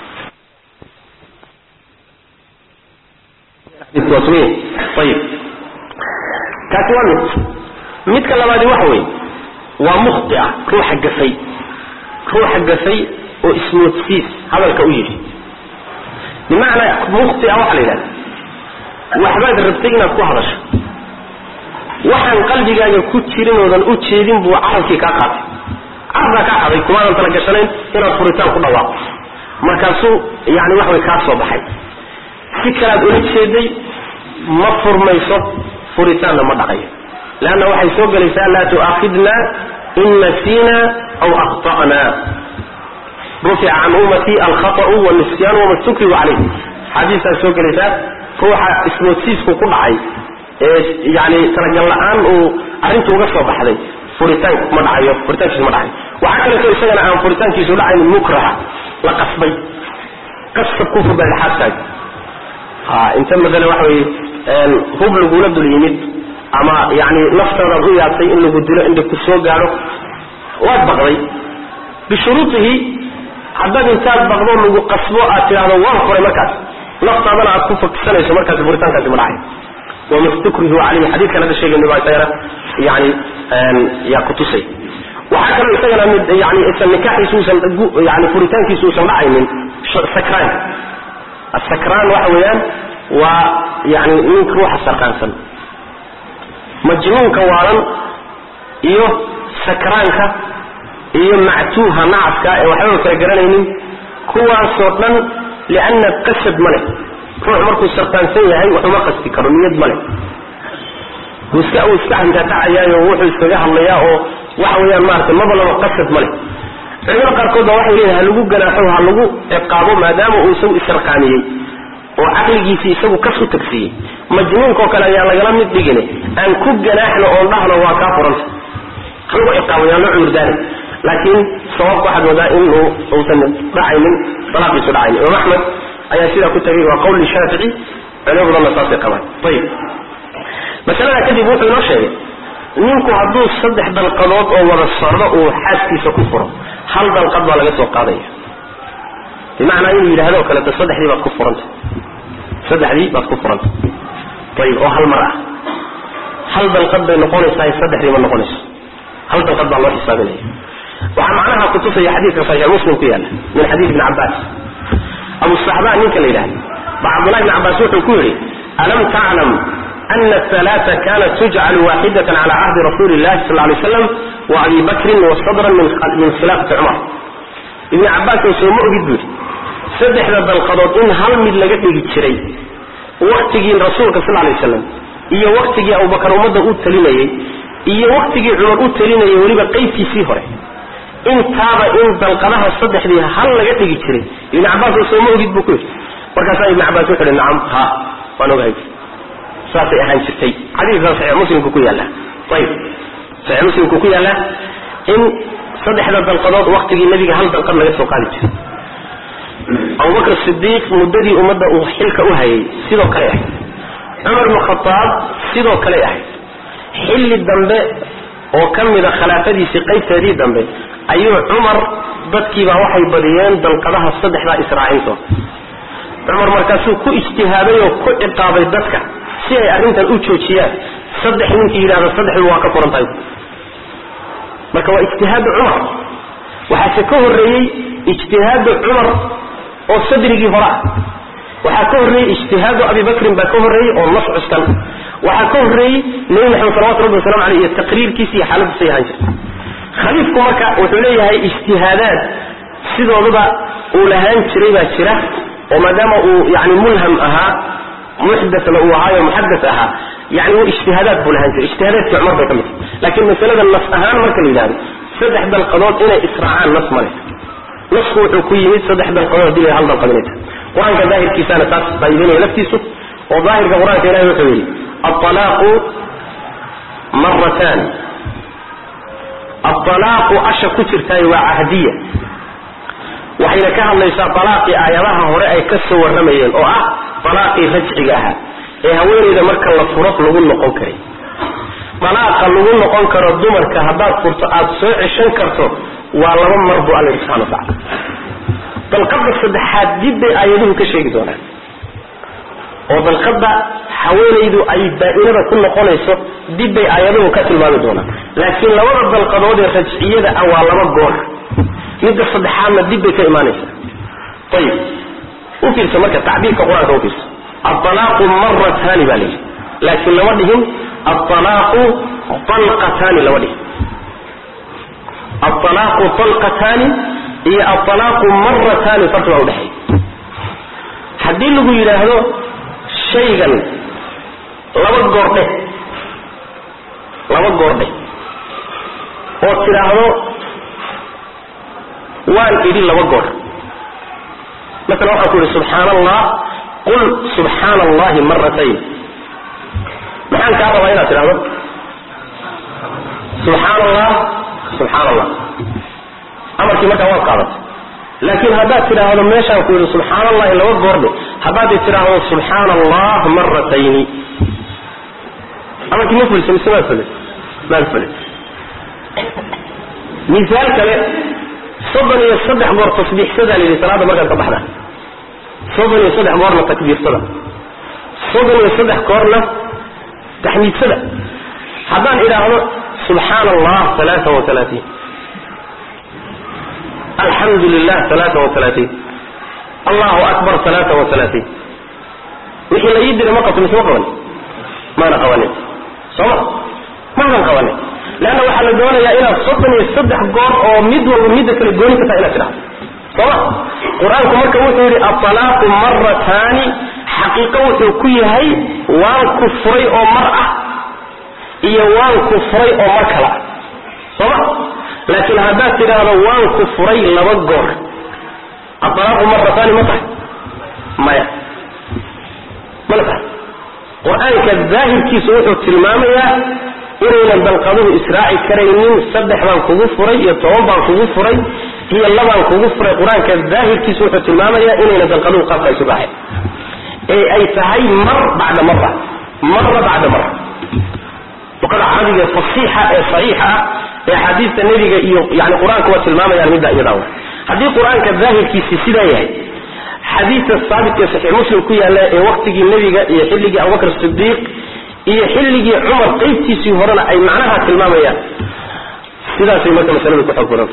طيب كاتوان ميت كلام هذه وحوي ومخطئة روح الجفي روح الجفي واسمه تسيس هذا الكويري بمعنى مخطئة وحليلا وحباد الربطينا ku hadasho waxaan qalbigaaga ku jirin oo dan u jeedin buu carabkii ka qaatay arda ka haday kuma aan tala gashanayn inaad furitaan ku dhawaaqo markaasuu yaani wax way ka soo baxay si kala ula jeeday ma furmayso furitaan ma dhaqayo laana waxay soo galaysaa la tu'akhidna in nasina aw akhtana رفع عن أمتي الخطأ والنسيان وما استكروا عليه حديثا سوى galaysaa ruuxa ismoodsiisku ku dhacay ee yaani taragal la'aan oo arintu uga soo baxday furitaan ma dhacayo furitaankiisu ma dhacayo waxa kale oo isagana aan furitaankiisu dhacayn mukraha la qasbay qasab ku fudud xataa ha inta madana waxa weey een hub lagu la dul yimid ama yaani naftada u yaatay in lagu dilo inda ku soo gaaro waa baqday bishurutihi hadda intaad baqdo lagu qasbo aad tiraahdo waa qoray markaas نفطنا أكون فكسنا مركز بريطان كذي معي ومستكره عليه حديث كان هذا الشيء اللي بعد يعني يا قطسي وحكم يسجل يعني النكاح يسوس يعني بريطان يسوس معي من سكران السكران وحويان ويعني منك روح السكران سن مجنون كوارن iyo sakraanka iyo mactuuha nacafka ee waxba kala garanaynin kuwaasoo dhan lianna qasad male ruux markuu sartaansan yahay wuxuu ma qasti karo niyad male wuska uu iska hantaacayaayo wuxuu iskaga hadlayaa oo waxa weeyaan maartay maba laba qasad male culimada qaarkood waxay leeyihiin ha lagu ganaaxo ha lagu ciqaabo maadaama uu isagu isarqaamiyey oo caqligiisii isagu ka soo tagsiyey majnuunkoo kale ayaa lagala mid dhigine aan ku ganaaxno oon dhahno waa kaa furanta lagu ciqaabo yaan loo cudurdaanay laakiin sababka waxaad moodaa inuu uusan dhacaynin dalaaqiisu dhacaynin imaam axmed ayaa sidaa ku tagay waa qawli shaafici culimo badanna saasay qabaan ayib masalada kadib wuxuu inoo sheegay ninku hadduu saddex dalqadood oo wada socdo uu xaaskiisa ku furo hal dalqad baa laga soo qaadaya bimacnaa inuu yidhaahdo oo kaleeto saddexdii baad ku furanta saddexdii baad ku furanta ayib oo hal mar ah hal dalqad bay noqonaysaa saddexdii ma noqonayso hal dalqad baa loo xisaabinaya waxaa macnaha kutusaya xadiidka saxiix muslim ku yaala min xadiid ibn cabbaas abu saxbaa ninka la yidhahda ba cabdullahi ibn cabbaas wuxuu ku yidhi alam taclam أن الثلاثة كانت تجعل واحدة على عهد رسول الله صلى الله عليه وسلم وأبي بكر وصدرا من من خلافة عمر ابن عباس يسمى جدا سدح ذا القضاء إن هل من لقيت يجتري وقت جي رسولك صلى الله عليه وسلم إيه وقت جي أبو بكر ومدة قلت لنا إيه وقت جي عمر قلت لنا وليبقى قيف في سيهره إن تاب إن ذا القضاء الصدح دي هل لقيت يجتري ابن عباس يسمى جدا بكل وكذا ابن عباس يقول نعم ها وأنا جاي saasay ahaan jirtay xadiidka saxiix muslimku ku yaala ayib saxiix muslimku ku yaala in saddexda dalqadood waqtigii nabiga hal dalqad laga soo qaadi jiray Abu Bakr Siddiq muddadii ummadda uu xilka u hayay sidoo kale ah Umar ibn Khattab sidoo kale ah xilli dambe oo kamida khilaafadiisii qaybteedii dambe ayuu Umar dadkiiba waxay badiyeen dalqadaha saddexda israaciinto Umar markaasuu ku ijtihaaday oo ku ciqaabay dadka si ay arrintan u joojiyaan saddex ninkii yiraahdo saddexdu waa ka furantahay marka waa ijtihaad Umar waxa ka horeeyay ijtihaad Umar oo sadrigii hore waxa ka horeeyay ijtihaad Abi Bakr ba ka horeeyay oo nas cuskan waxa ka horeeyay Nabi Muhammad sallallahu alayhi wa sallam alayhi taqriirkiisa iyo xaaladdiisa yahay khaliifku marka wuxuu leeyahay ijtihaadaad sidooduba uu lahaan jiray baa jira oo maadaama uu yaani mulham ahaa محدث له وهاي محدث أها يعني هو اجتهادات فلان اجتهادات في عمر بكمل لكن مسألة النص أهان مركز الإداري سدح بالقضاء إلى إسراعان نص مالك نص وحكوية سدح بالقضاء دي لهالضا القبلات وعن كظاهر كيسانة تاس طيبين ونفتسه وظاهر كقرآن كلا يحويل الطلاق مرتان الطلاق أشى كتر تاي وعهدية وحين كان ليس طلاق آياتها هراء كسو والرميين أو أه طلاق رجعها إيه هوين إذا مركا لفرق لغون نقون كري طلاق لغون نقون كرا الدمر كهدار فرطاءات سوء عشان كرتو ولغون مرضو على الإسحان وطعلا بالقبض الصدحات جد آياته كشيك دونا وبالقبض حوين إذا أي دائنة كل نقون يسو جد آياته كتل ما دونا لكن لو رد القضاء الرجعية أو على مقور يد الصدحان دب كإيمانيسا طيب وفير سمكة تعبير كقرآن وفير الطلاق مرة ثاني بالي لكن لودهم الطلاق طلقتان لودهم الطلاق طلقتان هي الطلاق مرة ثاني فرطوا أولحي حدين له يلاهدو شيئا لابد قرده لابد قرده وتلاهدو وان إذن لوقر مثلا أقول سبحان الله قل سبحان الله مرتين محان كعب الله يناسي الأمر سبحان الله سبحان الله أمر كما كان وقعت لكن هذا ترى هذا ماشي أقول سبحان الله لوقر هذا ترى هذا سبحان الله مرتين أمر كما يقول سمسي ما يفلت ما يفلت مثال كلا صدن يصدح مر تصبيح سدى للصلاة مرة صبحنا صدن يصدح مرة تكبير صدى صدن يصدح كورنا تحميد سدى حبان إلى هنا سبحان الله ثلاثة وثلاثين الحمد لله ثلاثة وثلاثين الله أكبر ثلاثة وثلاثين وحين لا يدري مقص مثل قواني ما أنا قواني صمت ما أنا قواني laana waxa la doonayaa inaad soddon iyo saddex goor oo mid walba mid kale gooni ka tahay inaad tiraahdo soma quraanku marka wuxuu yiri at-talaqu marratan haqiiqa wuxuu ku yahay waan ku furay oo mar ah iyo waan ku furay oo mar kala soma laakiin hadaa tiraahdo waan ku furay laba goor at-talaqu marratan mata maya malaka quraanka zaahirkiisu wuxuu tilmaamayaa inaynan dalqaduhu israaci karaynin saddex baan kugu furay iyo toban baan kugu furay iyo labaan kugu furay quraanka zaahirkiisu wuxuu tilmaamayaa inaynan dalqaduhu qaabka isu baahay ee ay tahay mar bacda marra marra bacda marra وقد عربي فصيحة صحيحة حديث النبي يعني قرآن كما تلمامة يعني مدى يدعوه حديث قرآن كالظاهر كي سيسيدا يعني حديث الصادق يا صحيح مسلم كويا لا وقت النبي يحلق أبو بكر الصديق يحلق عمر قيبتي سيهرنا أي معناها تلمامة يعني سيدا في مكة مثلا بكحب قرآن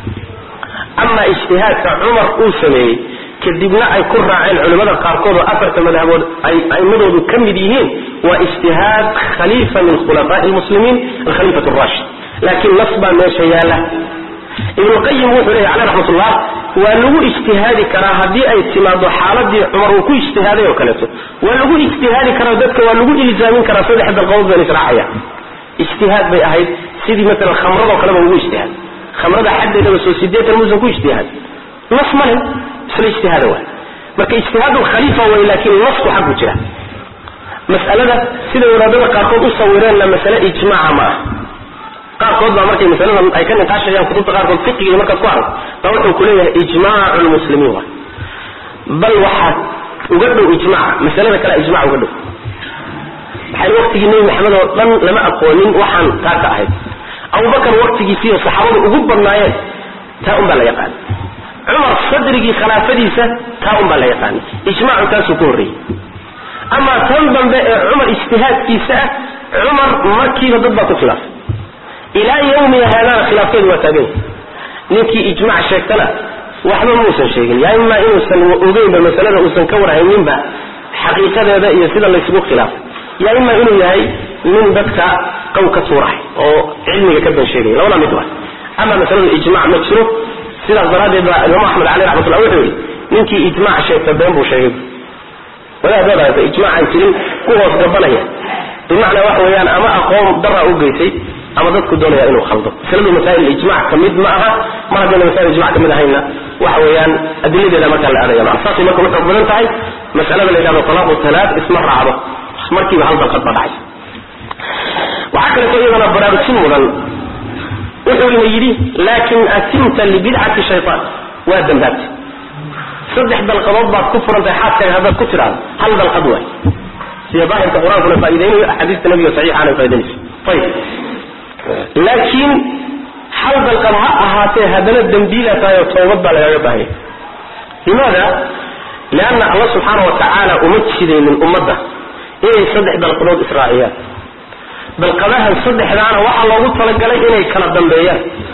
أما اجتهاد عمر أوسمي كدبنا أي كرة عين علماء القارقود وأفرت مذهبون أي, أي مدود كم ديهين واجتهاد خليفة من خلفاء المسلمين الخليفة الراشد لكن نصبا ما شياله ابن القيم وحده على رحمة الله ولو اجتهاد كراهة دي أي اتماد حالة دي عمر وكو اجتهادي وكالته ولو اجتهاد كراهة ذاتك ولو إلزامين كراهة صدح بالقوض بين إسراعية اجتهاد بي أهيد سيدي مثلا خمرة وكلمة وكو اجتهاد خمرة حد إذا وسوسيدية الموزن وكو اجتهاد نص مالي سل اجتهاد هو marka ijtihaad khalifa way laakiin nasku xaq jira mas'alada sida wadaadada qaarkood u sawireen la mas'ala ijmaaca ma qaarkood baa markay mas'alada ay ka niqaashayaan kutubta qaarkood fiqiga marka ku arag taa wuxuu ku leeyahay ijmaa'ul muslimiin wa bal waxa uga dhow ijmaac mas'alada kala ijmaac uga dhow waxay waqtigii nabi maxamed oo dhan lama aqoonin waxaan taa ka ahayd Abu Bakar waqtigiisii saxaabadu ugu badnaayeen taa un baa la yaqaan عمر صدري خلافديسه تاون بلا يقان اجماع تاسو كوري اما تنبن عمر اجتهاد كيسه عمر مكي ضد خلاف الى يوم هذا خلافين وتابين نكي اجماع شيكنا وحنا موسى شيغن يا اما انه سن اوغين بمساله وسن كورهين با حقيقه هذا هي سيده لا يسبق خلاف يا اما انه يحيى من بدك قوكه صورح او علمي كبن شيغن لولا مدوا اما مثلا الاجماع مشروع سيدا الضرادة الإمام أحمد عليه رحمة الله وحده ننكي إجماع شيء تبين بو شيء ولا هذا إجماع عن كلمة قوة قبلية بمعنى وحويان أما أقوم درع أوقيتي أما ضدك الدنيا إنه خلطه سلم مسائل الإجماع كمد معها ما هذا مسائل الإجماع كمد هينا وحويان أدلة إلى مكان الآن يا أساسي مكان مكان بلنتهي مسألة اللي كانوا طلاق الثلاث اسمها رعبة مركي بهالضا قد بضعي وحكرة أيضا براب السنة وحول يجري لكن أتمت لبدعة الشيطان وادم ذات صدح بالقضاء بعد كفر انت حتى هذا كفر هل ذا القدوة في ظاهر القرآن كنا فائدين حديث النبي صحيح عن فائدين طيب لكن هل ذا القضاء هاته هذا الدنبيلة يتوضى لا يبهي لماذا؟ لأن الله سبحانه وتعالى أمتشد من أمته إيه صدح بالقضاء إسرائيل بل قباها صدح لنا وحا الله طلق عليه إنه كان الدنبيان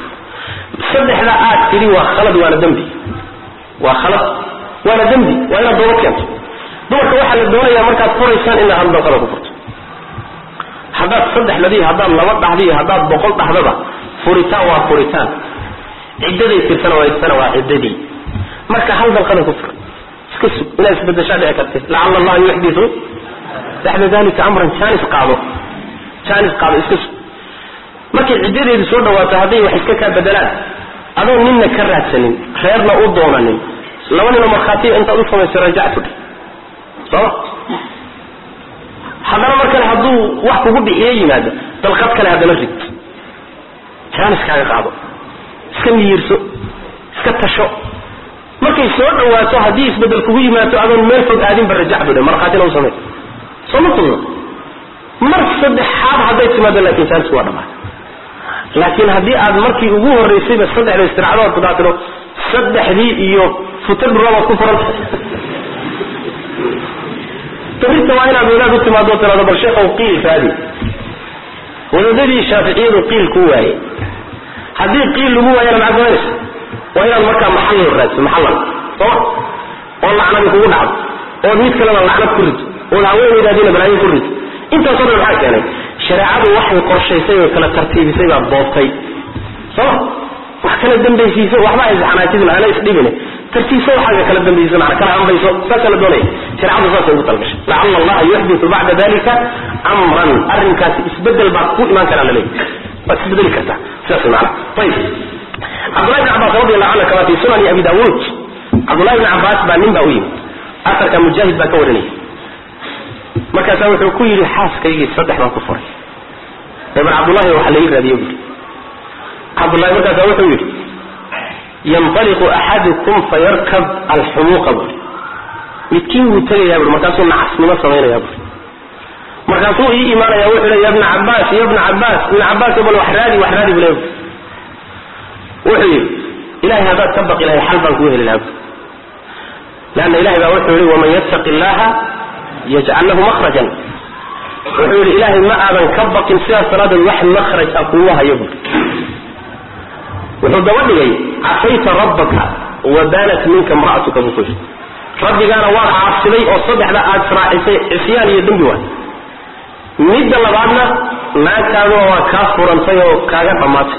صدح لا آت تري وخلد وانا دنبي وخلد وانا دنبي وانا دورك يمت دورك وحا للدورة يا مركز فريسان إنها هم دنقل كفرت حداد صدح لديه حداد لوضح ديه حداد بقلت حدادة فريتان وفريتان عددي في سنة وعدسنة وعددي مركز هل دنقل كفر اسكسوا إلا يسبد شعبه كتف لعل الله يحدثه بعد ذلك عمرا ثاني فقعضه ثاني قال اسكس markay ciidadeedu soo dhawaato haday wax iska ka bedelaan adoo ninna ka raadsanin khayrna u doonanin laba nin oo marxaati inta u sameeyay rajactu soo hadana markale haduu wax kugu dhixiyay yimaado dalqad kale hadana rid taan iska qaado iska miirso iska tasho markay soo dhawaato hadii isbedel kugu yimaado adoo meel fog aadin barajacdu marxaati loo sameeyay soo ma mar saddexaad haday timaado laakiin taas waa dhamaa laakiin hadii aad markii ugu horeysay saddexda istiraacado ku daatiro saddexdii iyo futab raba ku furan tarita waa inaad wadaad timaado tirada bal sheekh oo qiil faadi wadadii shaafiiciyeedu qiil ku waayay hadii qiil lagu waayana ma aqoonaysa waa inaad markaa maxal raadso maxal oo oo lacnad kugu dhacdo oo mid kale lacnad ku rid oo haweeneydaadina balaayin ku rid inta soo dhaxay keenay shareecadu waxay qorshaysay oo kala tartiibisay baa boobtay soo wax kala dambaysiiso waxba ay saxanaatidin ana isdhibine tartiibso waxa kala dambaysiiso macna kala ambayso sakala doonay shareecadu saas ugu talgashay la'alla allah yuhdithu ba'da dhalika amran arrinkaas isbedel baa ku iman kara leeyahay bas isbedel karta saas macna tayib Abdullah ibn Abbas radiyallahu anhu kama fi sunan Abi Dawud Abdullah ibn Abbas baa nin baa u yimid asarka mujahid baa ka waranay markaas wuxuu ku yiri xaaskayga saddex baan ku furay ibn Abdullah waxa la yiraahdo Abdullah markaas wuxuu yiri ينطلق أحدكم فيركب الحموق midkiin uu tagayaa markaasuu nacasnimo sameeynaya markaasuu ii iimaanaya wuxuu leeyahay ibn Abbas ibn Abbas ibn Abbas ibn Wahraadi Wahraadi bilaw wuxuu ilaahay hada tabaq ilaahay halban ku heli lahaa laana ilaahay baa wuxuu leeyahay waman yattaqillaha yaj'al lahu makhrajan wuxuu ilaahay ma aadan ka baqin sida salaada wax makhraj aqwa hayo wuxuu dawadiyay afayta rabbaka wa balat minka imra'atuka bukush rabbigana waa caasiday oo saddexda aad raacisay isyaan iyo dambi waa midda labaadna naagtaadu waa ka furantay oo kaaga dhamaatay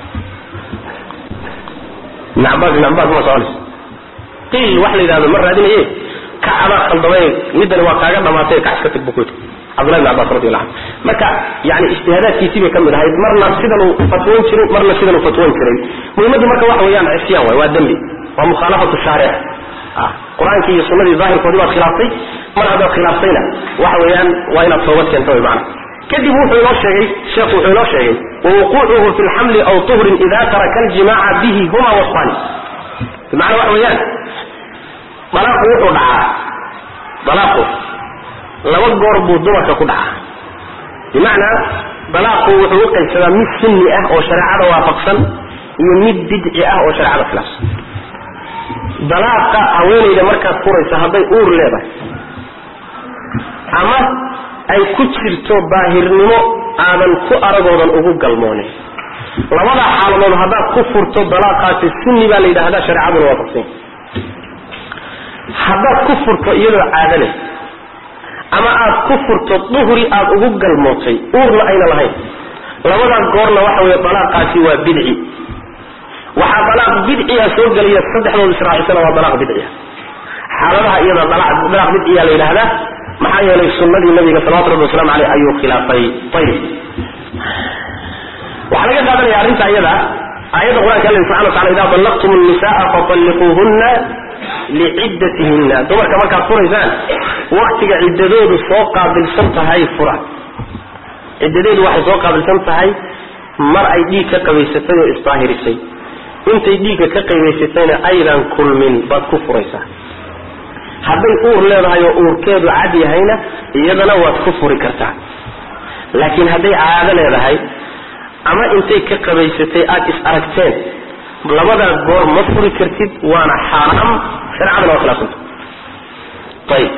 nabad nabad ma soo qil wax la yiraahdo mar raadinayay ka ala khaldamay midna waa kaaga dhamaatay ka iska tag bukush Abdullah ibn Abbas radiyallahu anhu marka yaani ijtihaadaadkiisa bay kamid ahayd marna sidan uu fatwoon jiray marna sidan uu fatwoon jiray muhiimadu marka waxa weeyaan isyaan waa dambi waa mukhalafatu shari'a ah quraanka iyo sunnada zaahirkooda waa khilaaftay mar hada khilaaftayna waxa weeyaan waa ina toobad keento way macna kadib wuxuu loo sheegay sheekhu wuxuu loo sheegay wuquuhu fil haml aw tuhr idha taraka al jimaa' bihi huma wasfan macna waxa weeyaan balaqu wuxuu dhacaa balaqu laba goor buu dumarka ku dhacaa bimaana balaqu wuxuu qaysadaa mid sunni ah oo shariicada waafaqsan iyo mid bidci ah oo shariicada khilaafsan balaaqa haweeneyda markaad furaysa haday uur leedahay ama ay ku jirto baahirnimo aadan ku aragoodan ugu galmoonay labada xaaladood hadaad ku furto balaaqaasi sunni baa la yiraahdaa shariicadu waafaqsan hadaad ku furto iyadoo caado leh ama aad ku furto duhri aad ugu galmootay uurna ayna lahayn labada goorna waxa weeye balaaqaasi waa bidci waxa balaaq bidci ah soo galaya saddexdood israaciisana waa balaaq bidci xaaladaha iyada balaaq balaaq bidci la yiraahdaa maxaa yeelay sunnadii nabiga sallallahu alayhi wasallam alayhi ayuu khilaafay tayib waxa laga qaadanaya arrinta iyada ayada quraanka Allah subhanahu wa ta'ala idha ballaqtum an-nisaa fa talliquhunna li'iddatihinna dumarka marka furaysaan waqtiga ciddadoodu soo qaabilsan tahay fura ciddadeedu waxay soo qaabilsan tahay mar ay dhiig ka qabaysatay oo istaahirisay intay dhiigga ka qabaysatayna aydan kulmin baad ku furaysaa hadday uur leedahay oo uurkeedu cad yahayna iyadana waad ku furi kartaa laakiin hadday caado leedahay ama intay ka qabaysatay aad is aragteen labada goor ma furi kartid waana xaraam sharciga waa khilaafsan tayib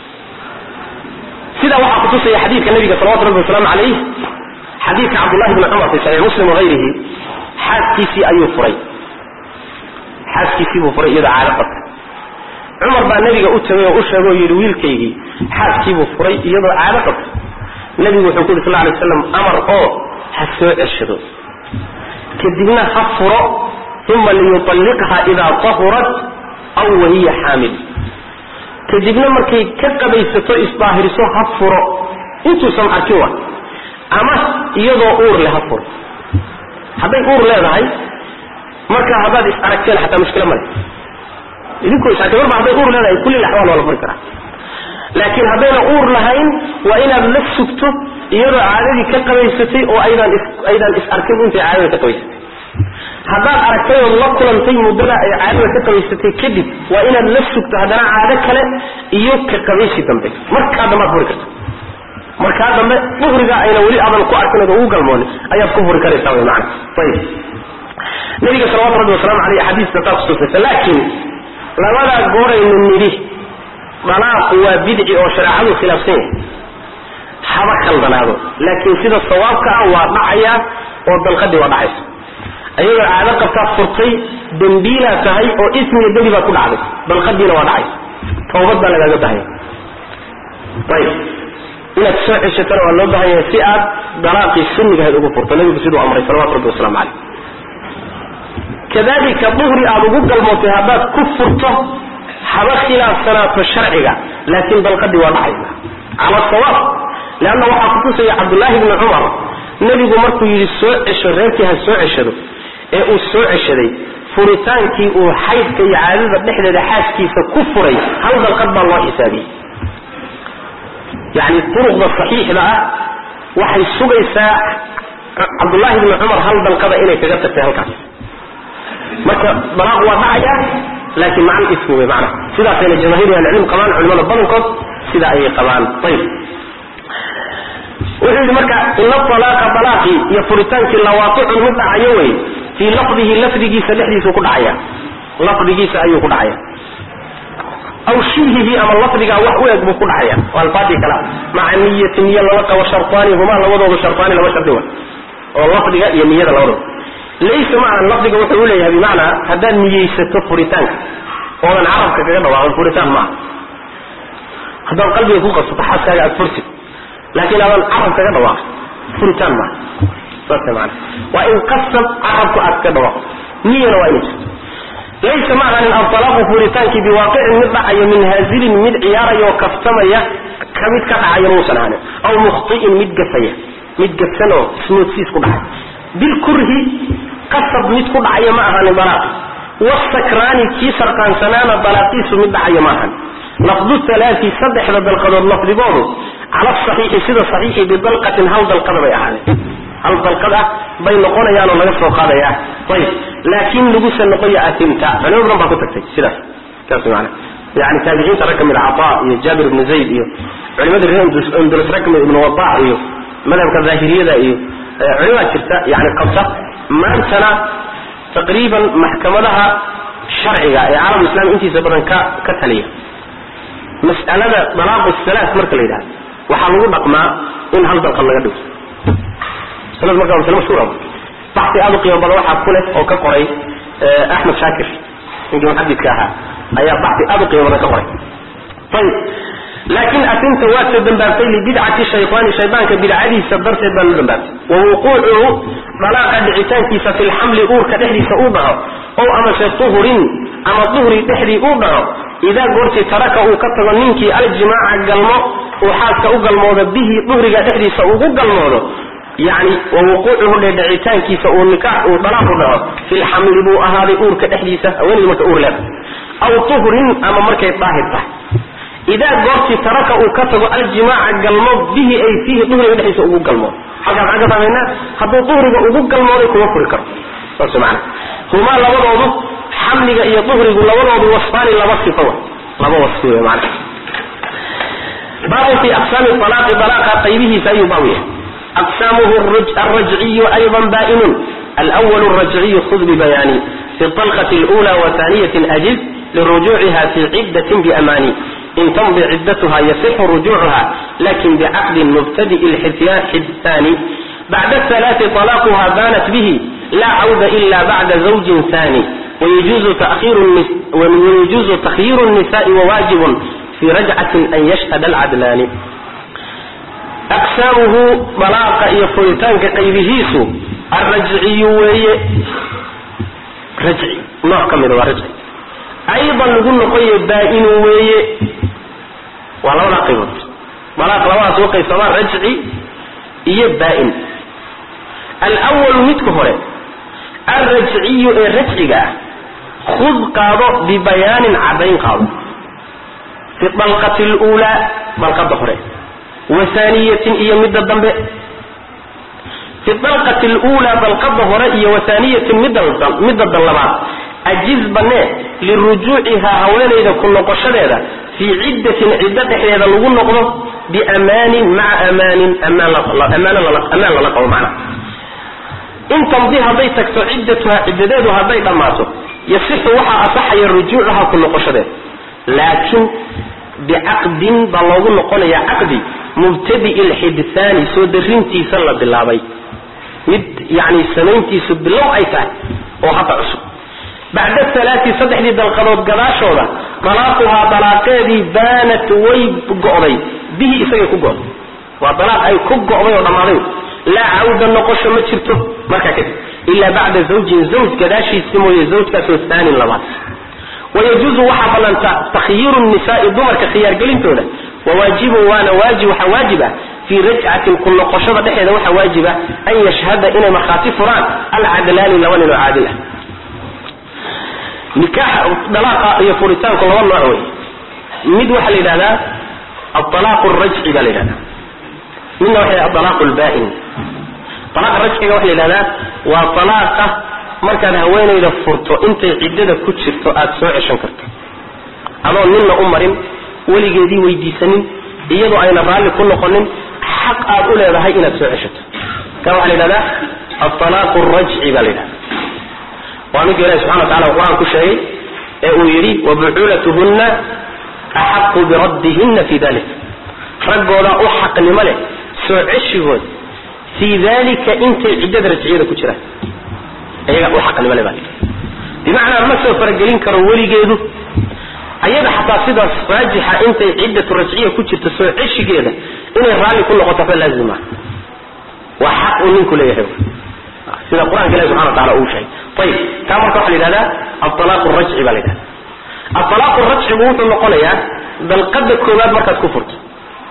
sida waxa ku tusay xadiiska nabiga sallallahu alayhi wasallam alayhi xadiiska Abdullah ibn Umar fi sahih Muslim wa ghayrihi xaaskiisii ayuu furay xaaskiisii buu furay iyada caado Umar baa nabiga u tagay oo u sheegay yiri wiilkaygii xaaskii buu furay iyadoo caado qabta nabigu wuxuu ku yiri sallallahu alayhi wasallam amar oo hasoo ceshado kadibna ha furo thumma liyutalliqha idha tahurat aw hiya hamil kadibna markay ka qabaysato isbaahiriso ha furo intuu san arkiwa ama iyadoo uur leh ha furo haday uur leedahay marka hadaad is aragteen xataa mushkila ma leh idinku is aragteen haday uur leedahay kulli ahwaal wala furi kara laakiin hadayna uur lahayn waa inaad la sugto iyadoo caadadii ka qabaysatay oo aydan aydan is arkin intay caadada ka qabaysatay hadaad aragtay oo la kulantay mudada ay caadada ka qabaysatay kadib waa inaad la sugto hadana caado kale iyo ka qabaysi dambe marka dambe furi karto marka dambe duhriga ayna wali adan ku arkin oo ugu galmoon ayaa ku furi karaysaa way macna tayib nabiga sallallahu alayhi wasallam ali hadith tafsir laakiin labada gooray niri balaaq waa bidci oo shariicadu khilaafsan haba khaldanaado laakiin sida sawaabka ah waa dhacaya oo dalqadi waa dhacaysa ayaga caado qabta furtay dambiila tahay oo ismiga dambi ba ku dhacday dalqadina waa dhacaysa toobad baa laga baahay tayib inaad soo ceshatana waa loo baahan yahay si aad dalaaqii sunnigahayd ugu furto nabigu siduu amray salawaatu rabbi wasalaamu caleyh kadalika duhri aad ugu galmootay haddaad ku furto haba khilaafsanaato sharciga laakiin dalqadii waa dhacaysa cala sawaab leanna waxaa kutusaya cabdullaahi bni cumar nebigu markuu yidhi soo cesho reerkii ha soo ceshado ee uu soo ceshaday furitaankii uu xaydka iyo caadada dhexdeeda xaaskiisa ku furay hal dalqad baa loo xisaabiyey yani turuqda saxiixda ah waxay sugaysaa cabdullaahi bni cumar hal dalqada inay kaga tagtay halkaas marka dalaaq waa dhacaya laakiin macal ismi wey macna sidaasayna jamaahiir ahlicilm qabaan culimada badankood sidaa ayay qabaan ayib wuxuu yidhi marka ina alaaqa dalaaqii iyo furitaankii lawaaqicun mid dhacayo wey fii lafdihi lafdigiisa dhexdiisuu ku dhacaya lafdigiisa ayuu ku dhacaya aw shibhihi ama lafdigaa wax u eg buu ku dhacaya waa alfaadii kala maca niyati niyo laba qabo shartaani humaa labadooda shartaani laba shardi wa oo lafdiga iyo niyada labadooda laysa macan lafdiga wuxuu uleeyahay bimacnaa haddaad niyeysato furitaanka oodan carabka kaga dhawaaqin furitaan maaha haddaad qalbiga ku qabsato xaaskaaga aad furtid laakiin aadan carab kaga dhawaaqin furitaan maaha saas maana waa in qasab carabku aad ka dhawaaqo niyana waa inay jirto laysa macanin altalaaqu furitaankii biwaaqicin mid dhacayo min haazilin mid ciyaaraya oo kaftamaya ka mid ka dhacayo muusan ahanin aw mukhti'in mid gafaya mid gafsan oo smoodsiis ku dhacay bilkurhi qasab mid ku dhacayo ma ahanin dalaaqi wasakraani kii sarqaansanaana dalaaqiisu mid dhacayo ma ahan lafdu halaati saddexda dalqadood lafdigoodu cala asaxiixi sida saxiixi bidalqatin hal dalqada bay ahaadeen hal dalqad ah bay noqonayaanoo laga soo qaadaya ayib laakiin lagusa noqoyo atimta culimo badan baa ku tagtay sidaas kaas maana yani taabiciinta rag kamid cataa iyo jaabir ibni zayd iyo culimada reer andalus rag kamid ibnu wadaac iyo madhabka daahiriyada iyo culimaa jirta yani qabta maantana taqriiban maxkamadaha sharciga ee caalam islam intiisa badan ka ka taliya mas'alada dalaaqu salaat marka la yidhahdo waxaa lagu dhaqmaa in hal dalqad laga dhigo sanad marka waa masale mashhuur ah baxsi aad u qiimo badan waxaa ku leh oo ka qoray axmed shaakir ninkii muxadidka ahaa ayaa baxsi aad u qiimo badan ka qoray ayib laakiin atinta waadsa dambaabtay libidcati shaytaani shaydaanka bidcadiisa darteed baa loo dambaabtay wa wuquucuhu dalaaqa dhicitaankiisa fi lxamli uurka dhexdiisa uu dhaco ow amase duhurin ama duhri dhexdii uu dhaco idaa goortii taraka uu ka tago ninkii aljimaaca galmo uu xaaska u galmoodo bihi duhriga dhexdiisa ugu galmoodo yani wawuquucuhu dhe dhicitaankiisa uu nikaax uu dalaaq u dhaco fi lxamli buu ahaaday uurka dhexdiisa haweenayda marka uur leedahay aw duhrin ama markay daahir tahay idaa goortii taraka uu ka tago aljimaaca galmo bihi ay fiihi duhriga dhexdiisa ugu galmoodo halkaas maxaan ka fahmaynaa hadduu duhriga ugu galmooday kuma furi karo saas maana humaa labadoodu xamliga iyo duhrigu labadoodu wasfaani laba sifa wa laba wasfi wey maana baabu fi aqsaami alaaqi dalaaqa qaybihiisa ayuu baabu yahay aqsaamuhu alrajciyu ayضa ba'inun alأwl الrajciyu khud bibayaani fi طalqة الأولى وثانية أjiz lirujuuciha fi cidaة بأmaani in tamdi cidatha yasixu rujuucuha lakin bicaqdi mubtadiء الxidثaani bacda الثalaaثi طalaaquha banat bihi la cawda ila bacda zawjin ثani ويجuز تkhyiir النساء وواجب في rajcaة an yashhad الcadlaani aqsaamuhu dalaaqa iyo furitaanka qaybihiisu alrajciyu weeye rajci nooc ka mida waa rajci aydan lagu noqoye baa-inu weeye waa labadaa qaybood dalaaq labadaas u qaybsamaa rajci iyo baa-in alwalu midka hore alrajciyu ee rajciga ah khud qaado bibayaanin caddayn qaado fi dalqati luulaa dalqada hore waaniyatin iyo midda dambe fi dalqati luulaa dalqada hore iyo waaniyatin midda danlabaad ajiz banee lirujuucihaa haweenayda ku noqoshadeeda fii ciddatin ciddo dhexdeeda lagu noqdo biamaanin maca amaanin ammaan lala qabo macna in tamdi hadday tagto ciddatuha ciddadeedu hadday dhammaato yasixu waxaa asaxaya rujuucuhaa ku noqoshadeeda laakiin bicaqdin baa loogu noqonayaa caqdi mubtadi'i lxidhaani soo darintiisa la bilaabay mid yani samayntiisu bilow ay tahay oo hadda cusub bacda alaai saddexdii dalqadood gadaashooda dalaaquhaa dalaaqeedii baanat way go'day bihi isagay ku go'day waa dalaaq ay ku go'day oo dhamaaday la cawda noqosho ma jirto marka kadib illa ba'da zawjin zawj gadaashiisa mooyee zawjkaas oo thani labaad ويجوز وحبلن تخيير النساء ضمر كخيار قلنتونا وواجب وانا واجب وحواجبه في رجعة كل قشرة دحية وحواجبه أن يشهد إن مخاطف فران العدلان لون العادلة نكاح طلاق يفورتان كل والله عوي مدوح لنا الطلاق الرجعي لنا من وحي الطلاق البائن طلاق الرجعي وحي لنا وطلاقه markaad haweenayda furto intay ciidada ku jirto aad soo ceshan karto ama ninna u marin waligeedii weydiisanin iyadoo ayna raalli ku noqonin xaq aad u leedahay inaad soo ceshato ka waxa la yiraahdaa at-talaaq ar-raj'i balida wa mid ilaahay subhanahu wa ta'ala quraan ku sheegay ee uu yiri wa bu'ulatuhunna ahqqu bi raddihinna fi dhalik ragooda u xaqnimo leh soo ceshigood fi dhalika intay ciidada raj'iyada ku jiraan ayaga u xaqnimo leh baa bimacna ma soo faragelin karo waligeedu ayada xataa sidaas raajixa intay ciidatu rajciya ku jirto soo ceshigeeda inay raali ku noqoto fa laazima wa xaq ninku leeyahay sida quraanka Ilaahay subhanahu wa ta'ala uu sheegay tayib taa marka waxa la yiraahdaa at-talaaq ar-raj'i baa la yiraahdaa at-talaaq ar-raj'i wuxuu noqonayaa dalqada koobaad markaad ku furto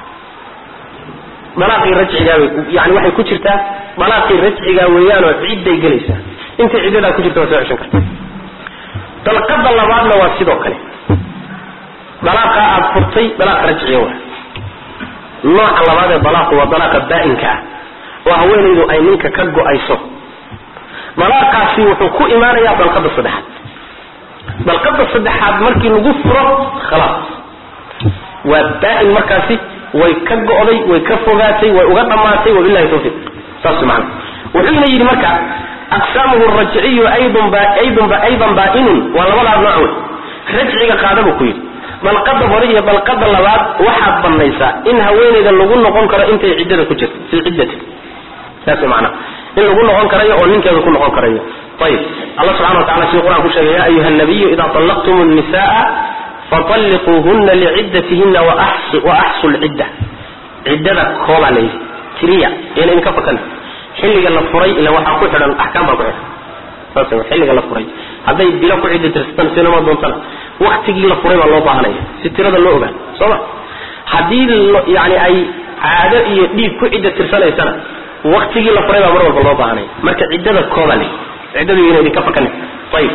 dalaaqi rajciga yani waxay ku jirtaa dalaaqi rajciga weeyaan oo ciiday galaysaa inta ciidada ku jirto soo ceshan karto dalqada labaadna waa sidoo kale dalaaqa aad furtay dalaaq rajciyo waa nooca labaad ee dalaaq waa dalaaqa daa'inka oo haweenaydu ay ninka ka go'ayso dalaaqaasi wuxuu ku imaanayaa dalqada saddexaad dalqada saddexaad markii lagu furo khalaas waa daa'in markaasi way ka go'day way ka fogaatay way uga dhamaatay wabillahi tawfiq taas macna wuxuu yiri marka aqsamuhu ar-raj'i aydan ba aydan ba aydan ba'in wa lawala nooc rajciga qaadaba ku yiri dalqada hore iyo dalqada labaad waxa banaysa in haweeneyda lagu noqon karo intay ciidada ku jirto si ciidada taas macna in lagu noqon karayo oo ninkeeda ku noqon karayo tayib Allah subhanahu wa ta'ala si quraan ku sheegay ya ayuha an-nabiy idha talaqtum an-nisaa fatalliquhunna li'iddatihinna wa ahsu wa ahsu al-iddah ciddada koobalay tiriya in in ka fakan xilliga la furay ila waxa ku xiran ahkaam baa ku xiran taasoo xilliga la furay haday bilo ku ciiday tirsan sinama doontan waqtigii la furay baa loo baahanay si tirada loo ogaa soo hadii yaani ay caado iyo dhiig ku ciiday tirsanaysan waqtigii la furay baa mar walba loo baahanay marka ciidada koobalay ciidadu inay ka fakan tayib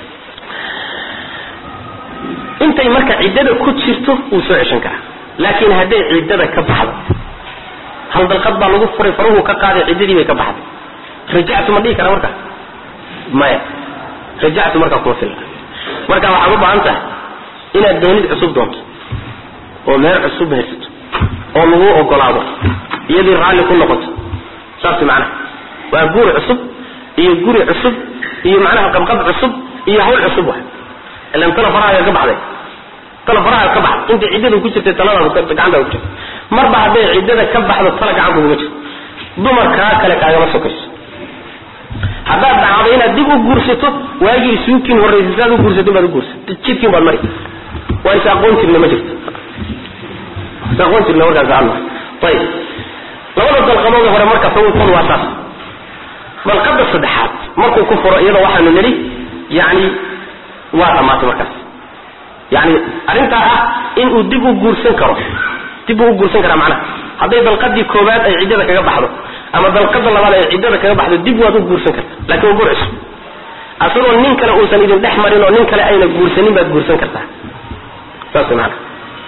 intay marka ciidada ku jirto uu soo ceshan kara laakiin haday ciidada ka baxdo hal dalqad baa lagu furay faruhu ka qaaday ciidadii bay ka baxday rajactu ma dhigi kara marka ma rajactu marka ku fil marka waxa u baahan tahay inaad doonid cusub doonto oo meel cusub haysato oo lagu ogolaado iyadii raali ku noqoto saarti macna waa guur cusub iyo guri cusub iyo macnaha qabqab cusub iyo hawl cusub wax ilan tala faraha ka baxday tala faraha ka baxday inta ciidadu ku jirtay talada ku gacanta ku jirtay marba haday ciidada ka baxdo tala gacanta ku jirto dumarka kale kaaga ma sokayso hadaa dhacdo inaad dib u guursato waagii suukin horeysay u guursato baad u guursato jidkii baad mari waa isa aqoontina ma jirto aqoontina warka Allah tayib labada dalqadood hore marka fawqan waa saas dalqada saddexaad markuu ku furo iyada waxaanu niri yaani waa dhamaatay markaas yaani arinta ah in uu dib u guursan karo dib u guursan kara macna haday dalqadii koobaad ay ciidada kaga baxdo ama dalqada labaad ay ciidada kaga baxdo dib waad u guursan kartaa laakiin uu guurso asoo nin kale uu san idin dhex marin oo nin kale ayna guursanin baad guursan kartaa saas macna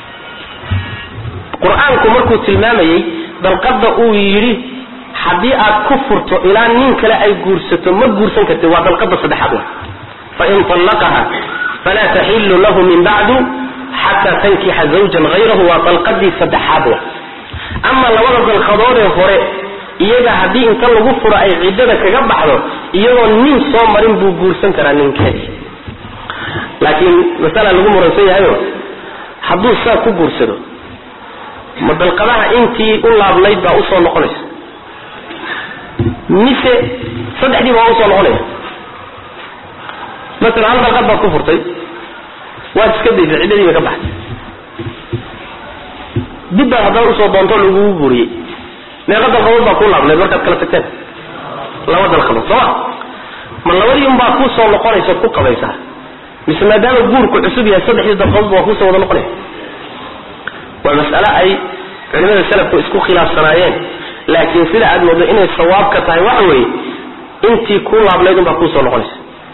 quraanku markuu tilmaamayay dalqada uu yiri hadii aad ku furto ilaa nin kale ay guursato ma guursan kartid waa dalqada saddexaad fa in talaqaha fala tahillu lahu min ba'du hatta tankiha zawjan ghayrahu wa dalqadi saddexaad amma lawada dalqadood hore iyada hadii inta lagu furo ay ciidada kaga baxdo iyadoo nin soo marin buu guursan karaa ninkeeda laakiin masala lagu muransan yahay haduu saa ku guursado ma dalqadaha intii u laabnayd baa u soo noqonaysa mise saddexdii baa u soo noqonaysa مثلا هل dalqad baad ku furtay waad iska dayday ciidadii ka baxday dib baa hadal u soo doonto lagu guuriyay meeqa dalqadood baa ku laabneed markaad kala tagteen laba dalqadood soo ma labadii un baa ku soo noqonaysa ku qabaysaa mise maadaama guurku cusub yahay saddexdii dalqadood waa ku soo wada noqonaysa waa mas'ala ay culimada salafku isku khilaafsanaayeen laakiin sida aad moodo inay sawaabka tahay waxa weeye intii ku laabneed un baa ku soo noqonaysa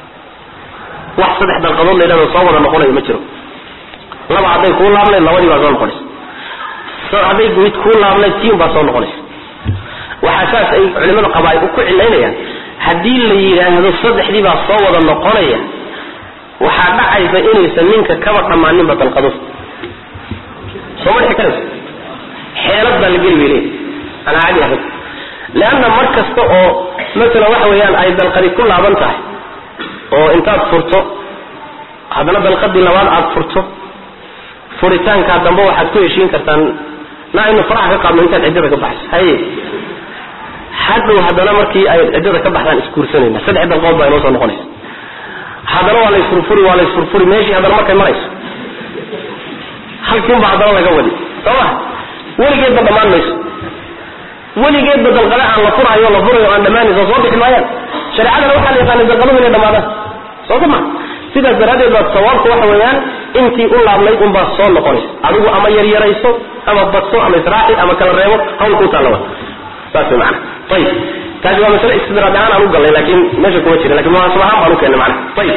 wax saddex dalqadood leedahay soo wada noqonayo ma jiro laba haday ku laabneed labadii baa soo noqonaysa soo haday mid ku laabneed tii baa soo noqonaysa waxa saas ay culimada qabaay ku cilaynayaan hadii la yiraahdo saddexdii baa soo wada noqonaya waxa dhacaysa inaysan ninka kaba dhamaanin ba dalqadood soo markay kale xeelad baa la geliyay ana caadi ah laana markasta oo mesela waxa weeyaan ay dalqadi ku laaban tahay oo intaad furto hadana dalqadi labaad aad furto furitaanka dambe waxaad ku heshiin kartaan na inuu faraha ka qaadno intaad ciddada ka baxayso haye hadhow hadana markii ay ciddada ka baxdaan iskuursanayna saddex dalqadood baa inoo soo noqonaysa hadana waa la isfurfuri waa la isfurfuri meeshii hadana markay marayso halkiin baa hadana laga wadi soo weligeedba dhammaan mayso weligeedba dalqada aan la furayo la furayo aan dhammaanayso soo bixi maayaan shareecadana waxaa la yaqaanay dalqadu inay dhammaadaan soo ma sidaas daraadeed baa sawaabku waxa weeyaan intii u laabnayd un baa soo noqonaysa adigu ama yaryarayso ama badso ama israaci ama kala reebo hawl ku taalawa saas macna طيب taasi waa mas'ala istidraad aan aanu galay laakiin meesha kuma jira laakiin waa subahan baan u keenay macna طيب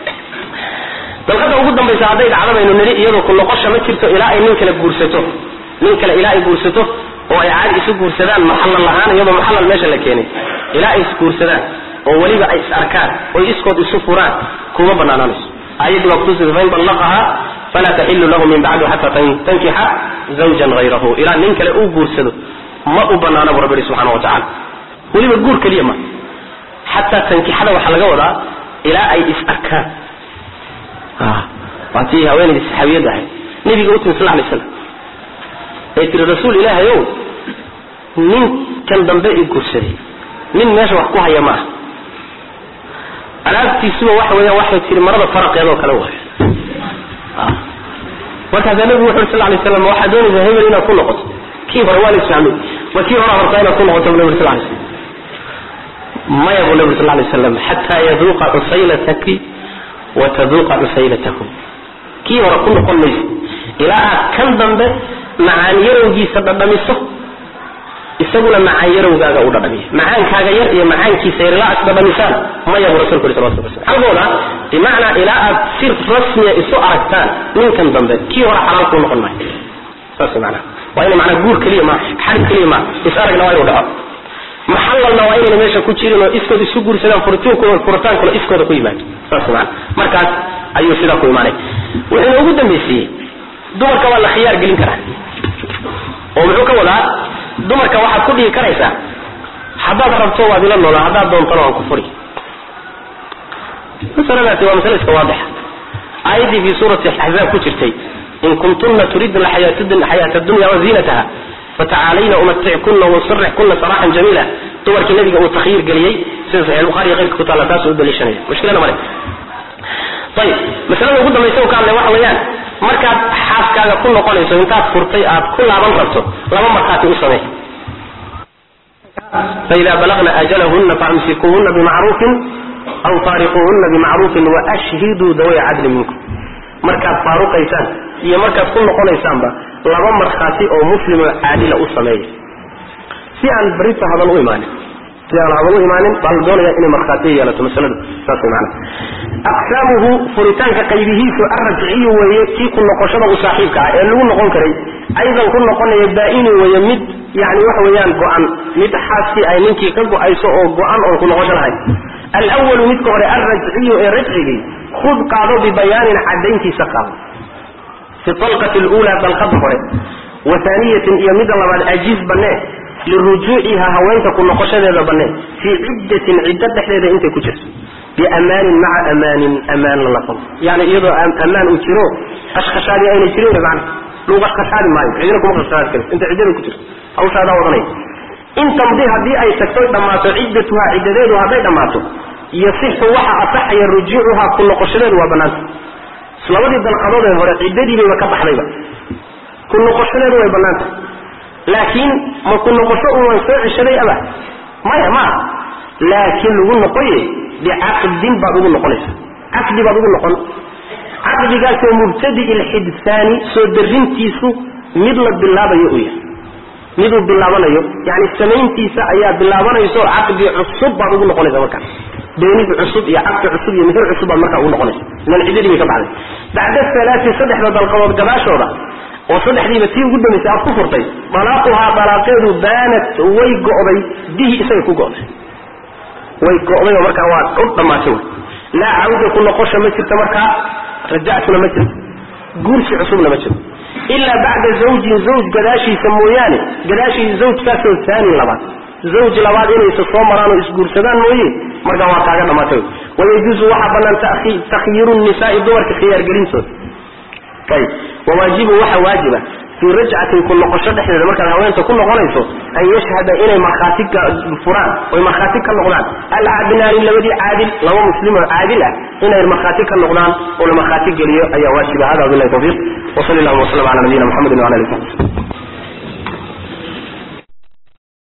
dalqada ugu dambaysa haday dhacdabayno nari iyadoo ku noqosho ma jirto ilaa ay nin kala guursato nin kala ilaa ay guursato oo ay caadi isu guursadaan maxallan lahaan iyadoo maxallan meesha la keenay ilaa ay isu guursadaan oo waliba ay is arkaan oo iskood isu furaan kuma banaanayso ayadu waqtiisa fayn balaqaha fala tahillu lahu min ba'du hatta tankiha zawjan ghayrahu ila nin kale uu guursado ma u banaana rabbi subhanahu wa ta'ala waliba guur kaliya ma hatta tankihada waxa laga wadaa ila ay is arkaan ah waati haweeneyda saxaabiyada ah nabiga uu sallallahu alayhi wasallam ay tiri rasuul ilaahay oo nin kan dambe ay guursaday nin meesha wax ku haya ma alaabtiisuba waxa weeyaan waxay tiri marada faraqeedo kala waay ah waxa nabigu wuxuu sallallahu alayhi wasallam waxa doonayay hebel inaa ku noqoto kii hore waa la isfahmay wa kii hore hortayna ku noqoto nabigu sallallahu alayhi wasallam ما يقول النبي صلى الله عليه وسلم حتى يذوق عسيلتك وتذوق عسيلته كي ورا كل قليس إلى كم ذنب معان يروجي سبب مسه يسوون معان يروجا أو دبي معان كاجير يا معان كي سير لا أسباب مثال ما يقول رسول الله صلى الله عليه وسلم أقوله بمعنى إلى تصير رسمي يسوع أكتان من كم ذنب كي ورا حلال كل قلنا بس معنى وإن معنى جور كلمة حرف كلمة يسارك نوعي ولا محلنا وإن meesha ku jirino iskood isu guursadaan furtoonkooda furtaankooda iskooda ku yimaado saasma markaas ayuu sida ku imaanay wuxuu ugu dambeeyay dumarka waa la khiyaar gelin karaa oo muxuu ka wadaa dumarka waxa ku dhigi karaysa hadaad rabto waad ila noolaa hadaad doonto aan ku furi masaladaasi waa mas'ala iska waadix ayadi fi surati al-ahzab ku jirtay in kuntunna turidna al-hayata ad-dunya wa zinataha فتعالينا أمتعكن وصرحكن صراحا جميلا تورك النبي أو تخيير قليل سنة صحيح البخاري غير كتالة تاسو ودلي شنية مشكلة مالك طيب مثلا وقود ما يسوي كان لواحد ويان مركز حاس كذا كل قول يسوي انتات فرطيئات كل عمل ربطه لما مركات أسمه فإذا بلغنا أجلهن فأمسكوهن بمعروف أو طارقوهن بمعروف وأشهدوا ذوي عدل منكم مركز فاروق إيسان هي مركز كل قول إيسان با لما مرخاتي او مسلم عادل او سميه في ان بريت هذا الايمان في ان هذا الايمان بالدنيا ان مرخاتي يلا تمثلوا صح معنا اقسامه فريتان كقيبه الرجعي ويكي كل نقشده صاحبك ee lagu noqon karay aydan ku noqonay daa'in wayamid yani wax weeyaan go'an mid xaasi ay ninkii ka go'ayso oo go'an oo ku noqoshanahay الاول mid ka hore الرجعي ee rajciga khud qaado bi bayaan cadaynti saqam في الطلقة الأولى طلقة فرد وثانية يمد الله بعد أجيز بناه لرجوعها هوانك كل نقشة هذا بناه في عدة عدة حلية أنت كجر بأمان مع أمان أمان لكم يعني إذا أمان أترو أشخشاري أين يترون معنا لو أشخشاري معي عدنكم أشخشاري كذا أنت عدنك كجر أو شهادة وضنين إن تمضيها دي أي سكتور دماتو عدتها عددها بيت دماتو يصح وحا أصح يرجوعها كل نقشة وبنات labadii dalqadood ee hore ciidadii bay ka baxdayba kullu qoshaleed way banaanta laakiin ma ku noqosho uu soo cishaday aba maya ma laakiin lagu noqoy bi'aqdin baad ugu noqonaysa aqdi baad ugu noqon aqdigaas oo mubtadi ilxidsaani soo darintiisu mid la bilaabayo u yahay mid uu bilaabanayo yani samayntiisa ayaa bilaabanayso aqdi cusub baad ugu noqonaysa marka beenid cusub iyo aqdi cusub iyo mithal cusub baad marka ugu noqonaysa lan cidii ka baxday bacda salaati saddexda dalqadood gadaashooda oo saddexdiiba tii ugu dambeysay aad ku furtay balaaquha balaqeedu baanat way go'day dihi isay ku go'day way go'day marka waa u dhamaatay la awda ku noqosho ma jirto marka rajactuna ma jirto guursi cusubna ma jirto illa ba'da zawjin zawj gadaashi samooyane gadaashi zawj kaasoo thani labaad zawj labaad inay soo maraan oo isguursadaan mooyee marka waa kaaga dhamaatay wayajuzu waxa banaan ta'khir takhyiru an-nisaa dumarka khiyaar gelintood tay wajibu waxa waajiba في رجعة كل قشة إحنا لما كان هوين تكون نقوليسو أن يشهد إلى مخاطك الفران ومخاطك النقلان العادلان الذي عادل لو مسلم عادلة إلى المخاطك النقلان ولا مخاطك جريء أي واجب هذا بالله توفيق وصلى الله وسلم على نبينا محمد وعلى آله وصحبه